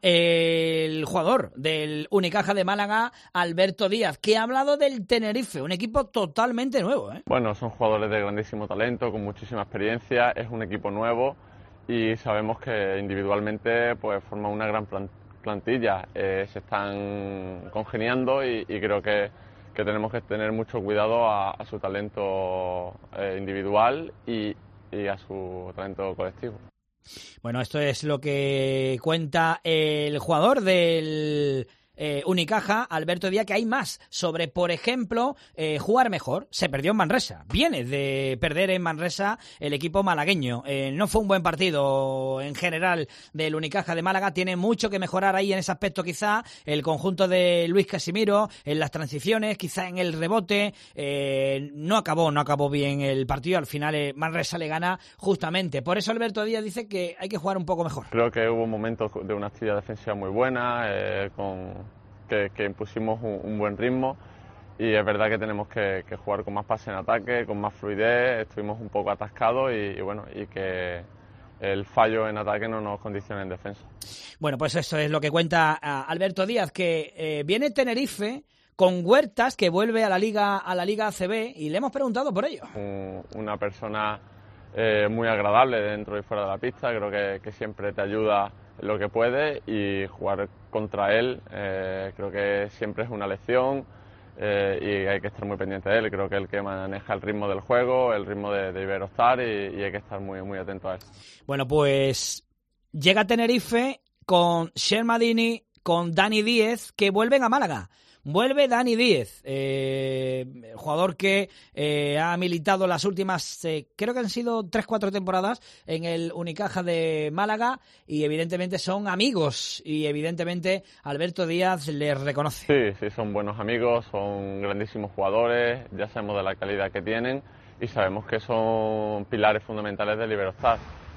el jugador del Unicaja de Málaga, Alberto Díaz, que ha hablado del Tenerife, un equipo totalmente nuevo, ¿eh? Bueno, son jugadores de grandísimo talento, con muchísima experiencia, es un equipo nuevo y sabemos que individualmente pues forman una gran plantilla, eh, se están congeniando y, y creo que, que tenemos que tener mucho cuidado a, a su talento eh, individual y, y a su talento colectivo. Bueno, esto es lo que cuenta el jugador del eh, Unicaja, Alberto Díaz, que hay más sobre, por ejemplo, eh, jugar mejor. Se perdió en Manresa. Viene de perder en Manresa el equipo malagueño. Eh, no fue un buen partido en general del Unicaja de Málaga. Tiene mucho que mejorar ahí en ese aspecto quizá. El conjunto de Luis Casimiro, en las transiciones, quizá en el rebote. Eh, no acabó, no acabó bien el partido. Al final eh, Manresa le gana justamente. Por eso Alberto Díaz dice que hay que jugar un poco mejor. Creo que hubo momentos de una actividad defensiva muy buena, eh, con... Que, que impusimos un, un buen ritmo y es verdad que tenemos que, que jugar con más pase en ataque, con más fluidez, estuvimos un poco atascados y, y bueno, y que el fallo en ataque no nos condiciona en defensa. Bueno, pues eso es lo que cuenta uh, Alberto Díaz, que eh, viene Tenerife con Huertas, que vuelve a la Liga a la Liga A C B y le hemos preguntado por ello. Un, una persona eh, muy agradable dentro y fuera de la pista, creo que, que siempre te ayuda lo que puede y jugar contra él eh, creo que siempre es una lección eh, y hay que estar muy pendiente de él. Creo que es el que maneja el ritmo del juego, el ritmo de, de Iberostar y, y hay que estar muy, muy atento a él. Bueno, pues llega Tenerife con Shermadini, con Dani Díez, que vuelven a Málaga. Vuelve Dani Díez, eh, jugador que eh, ha militado las últimas, eh, creo que han sido tres cuatro temporadas en el Unicaja de Málaga y evidentemente son amigos y evidentemente Alberto Díaz les reconoce. Sí, sí, son buenos amigos, son grandísimos jugadores, ya sabemos de la calidad que tienen y sabemos que son pilares fundamentales del Iberostar.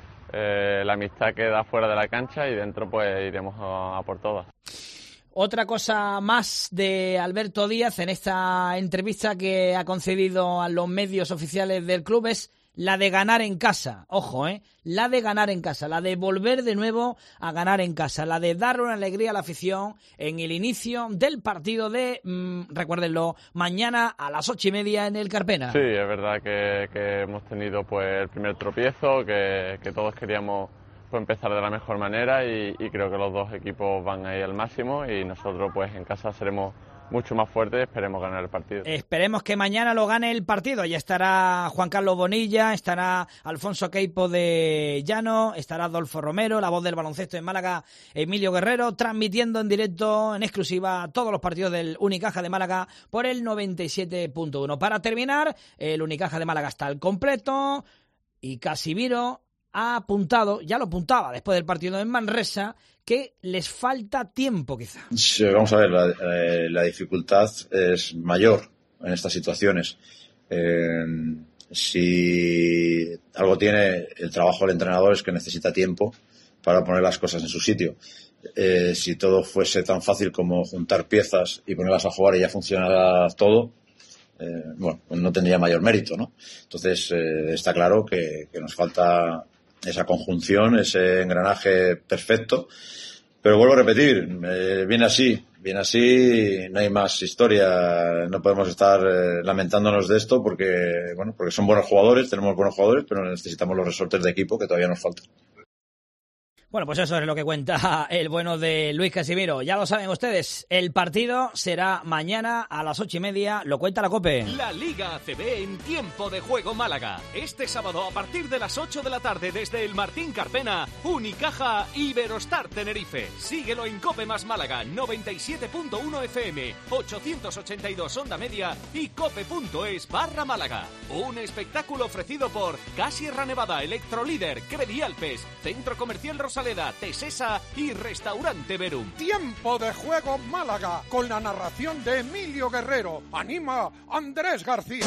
Eh, la amistad queda fuera de la cancha y dentro pues iremos a, a por todas. Otra cosa más de Alberto Díaz en esta entrevista que ha concedido a los medios oficiales del club es la de ganar en casa. Ojo, ¿eh? La de ganar en casa, la de volver de nuevo a ganar en casa, la de dar una alegría a la afición en el inicio del partido de, mmm, recuérdenlo, mañana a las ocho y media en el Carpena. Sí, es verdad que, que hemos tenido pues el primer tropiezo, que, que todos queríamos pues empezar de la mejor manera y, y creo que los dos equipos van ahí al máximo y nosotros pues en casa seremos mucho más fuertes y esperemos ganar el partido. Esperemos que mañana lo gane el partido. Ya estará Juan Carlos Bonilla, estará Alfonso Queipo de Llano, estará Adolfo Romero, la voz del baloncesto en Málaga, Emilio Guerrero, transmitiendo en directo, en exclusiva, todos los partidos del Unicaja de Málaga por el noventa y siete punto uno. Para terminar, el Unicaja de Málaga está al completo y Casimiro ha apuntado, ya lo apuntaba después del partido en Manresa, que les falta tiempo quizá. Sí, vamos a ver, la, eh, la dificultad es mayor en estas situaciones. Eh, si algo tiene el trabajo del entrenador es que necesita tiempo para poner las cosas en su sitio. Eh, si todo fuese tan fácil como juntar piezas y ponerlas a jugar y ya funcionara todo, eh, bueno, pues no tendría mayor mérito, ¿no? Entonces, eh, está claro que, que nos falta esa conjunción, ese engranaje perfecto. Pero vuelvo a repetir, eh, viene así, viene así, no hay más historia, no podemos estar eh, lamentándonos de esto porque, bueno, porque son buenos jugadores, tenemos buenos jugadores, pero necesitamos los resortes de equipo que todavía nos faltan. Bueno, pues eso es lo que cuenta el bueno de Luis Casimiro. Ya lo saben ustedes, el partido será mañana a las ocho y media, lo cuenta la COPE. La Liga A C B en Tiempo de Juego Málaga. Este sábado a partir de las ocho de la tarde desde el Martín Carpena, Unicaja Iberostar Tenerife. Síguelo en COPE más Málaga, noventa y siete punto uno F M, ochocientos ochenta y dos onda media y cope.es barra Málaga. Un espectáculo ofrecido por Casierra Nevada, Electrolíder, Credialpes, Centro Comercial Rosaleda, Tesesa y Restaurante Verum. Tiempo de Juego Málaga, con la narración de Emilio Guerrero. Anima Andrés García.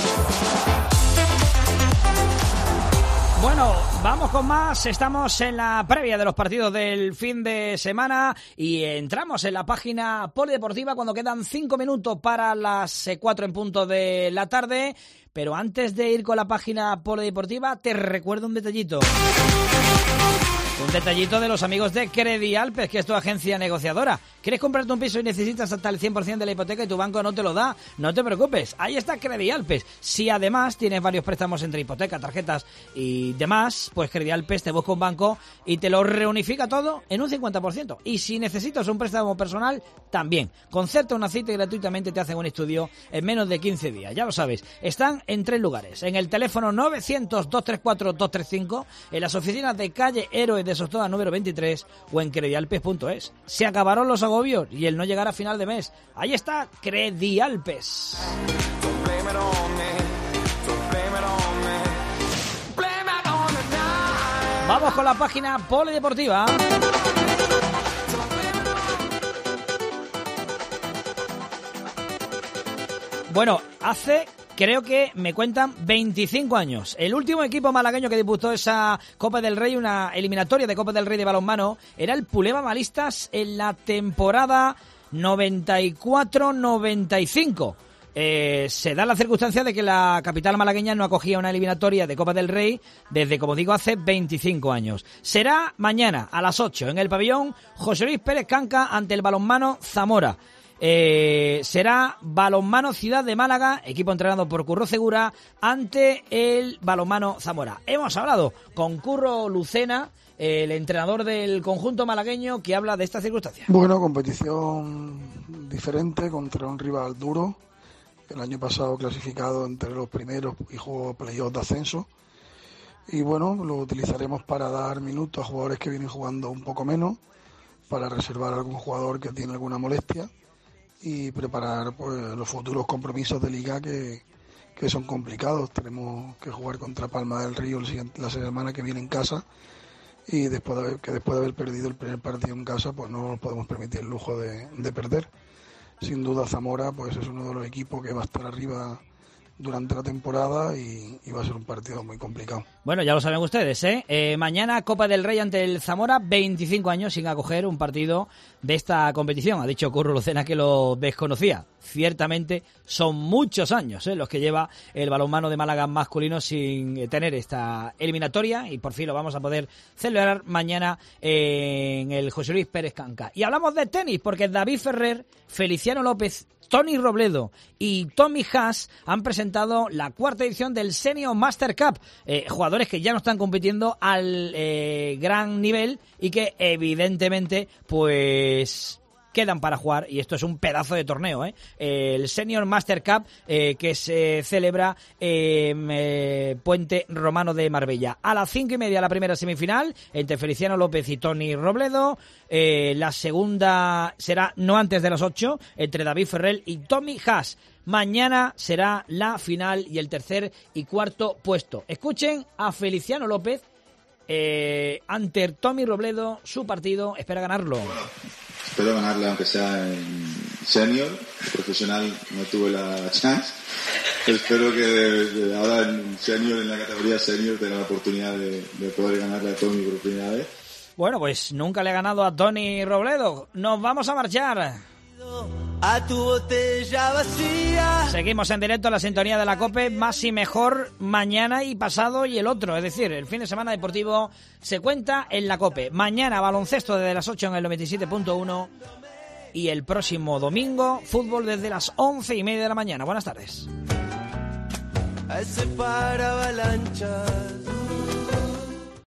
Bueno, vamos con más. Estamos en la previa de los partidos del fin de semana y entramos en la página polideportiva cuando quedan cinco minutos para las cuatro en punto de la tarde. Pero antes de ir con la página polideportiva, te recuerdo un detallito. Un detallito de los amigos de Credialpes, que es tu agencia negociadora. ¿Quieres comprarte un piso y necesitas hasta el cien por ciento de la hipoteca y tu banco no te lo da? No te preocupes, ahí está Credialpes. Si además tienes varios préstamos entre hipoteca, tarjetas y demás, pues Credialpes te busca un banco y te lo reunifica todo en un cincuenta por ciento. Y si necesitas un préstamo personal, también. Concerta una cita y gratuitamente te hacen un estudio en menos de quince días. Ya lo sabes, están en tres lugares. En el teléfono novecientos, doscientos treinta y cuatro, doscientos treinta y cinco, en las oficinas de calle Héroes de Sostoda número veintitrés o en credialpes punto es. Se acabaron los agobios y el no llegar a final de mes. Ahí está Credialpes. Vamos con la página polideportiva. Bueno, hace... Creo que me cuentan veinticinco años. El último equipo malagueño que disputó esa Copa del Rey, una eliminatoria de Copa del Rey de balonmano, era el Puleva Malistas en la temporada noventa y cuatro noventa y cinco. Eh, se da la circunstancia de que la capital malagueña no acogía una eliminatoria de Copa del Rey desde, como digo, hace veinticinco años. Será mañana a las ocho en el pabellón José Luis Pérez Canca ante el Balonmano Zamora. Eh, será Balonmano Ciudad de Málaga, equipo entrenado por Curro Segura, ante el Balonmano Zamora. Hemos hablado con Curro Lucena, el entrenador del conjunto malagueño, que habla de esta circunstancia. Bueno, competición diferente contra un rival duro. El año pasado clasificado entre los primeros y jugó playoff de ascenso. Y bueno, lo utilizaremos para dar minutos a jugadores que vienen jugando un poco menos, para reservar a algún jugador que tiene alguna molestia y preparar pues los futuros compromisos de liga que, que son complicados. Tenemos que jugar contra Palma del Río el siguiente, la semana que viene en casa, y después de haber, que después de haber perdido el primer partido en casa, pues no nos podemos permitir el lujo de, de perder. Sin duda Zamora pues es uno de los equipos que va a estar arriba durante la temporada y, y va a ser un partido muy complicado. Bueno, ya lo saben ustedes, ¿eh? eh mañana Copa del Rey ante el Zamora, veinticinco años sin acoger un partido de esta competición. Ha dicho Curro Lucena que lo desconocía. Ciertamente son muchos años ¿eh? los que lleva el balonmano de Málaga masculino sin tener esta eliminatoria, y por fin lo vamos a poder celebrar mañana en el José Luis Pérez Canca. Y hablamos de tenis porque David Ferrer, Feliciano López, Tony Robledo y Tommy Haas han presentado la cuarta edición del Senior Master Cup, eh, jugadores que ya no están compitiendo al eh, gran nivel y que evidentemente pues quedan para jugar, y esto es un pedazo de torneo, ¿eh? El Senior Master Cup eh, que se celebra en eh, Puente Romano de Marbella. A las cinco y media la primera semifinal entre Feliciano López y Tony Robledo. Eh, la segunda será no antes de las ocho entre David Ferrer y Tommy Haas. Mañana será la final y el tercer y cuarto puesto. Escuchen a Feliciano López eh, ante Tommy Robledo, su partido, espera ganarlo. Espero ganarle, aunque sea en senior. En profesional no tuve la chance. Pero espero que de, de ahora en senior, en la categoría senior, tenga la oportunidad de, de poder ganarle a Tommy por primera vez. Bueno, pues nunca le he ganado a Tony Robledo. Nos vamos a marchar. A tu botella vacía. Seguimos en directo a la sintonía de la COPE, más y mejor mañana y pasado y el otro. Es decir, el fin de semana deportivo se cuenta en la COPE. Mañana baloncesto desde las ocho en el noventa y siete punto uno y el próximo domingo fútbol desde las once y media de la mañana. Buenas tardes. A ese para avalanchas.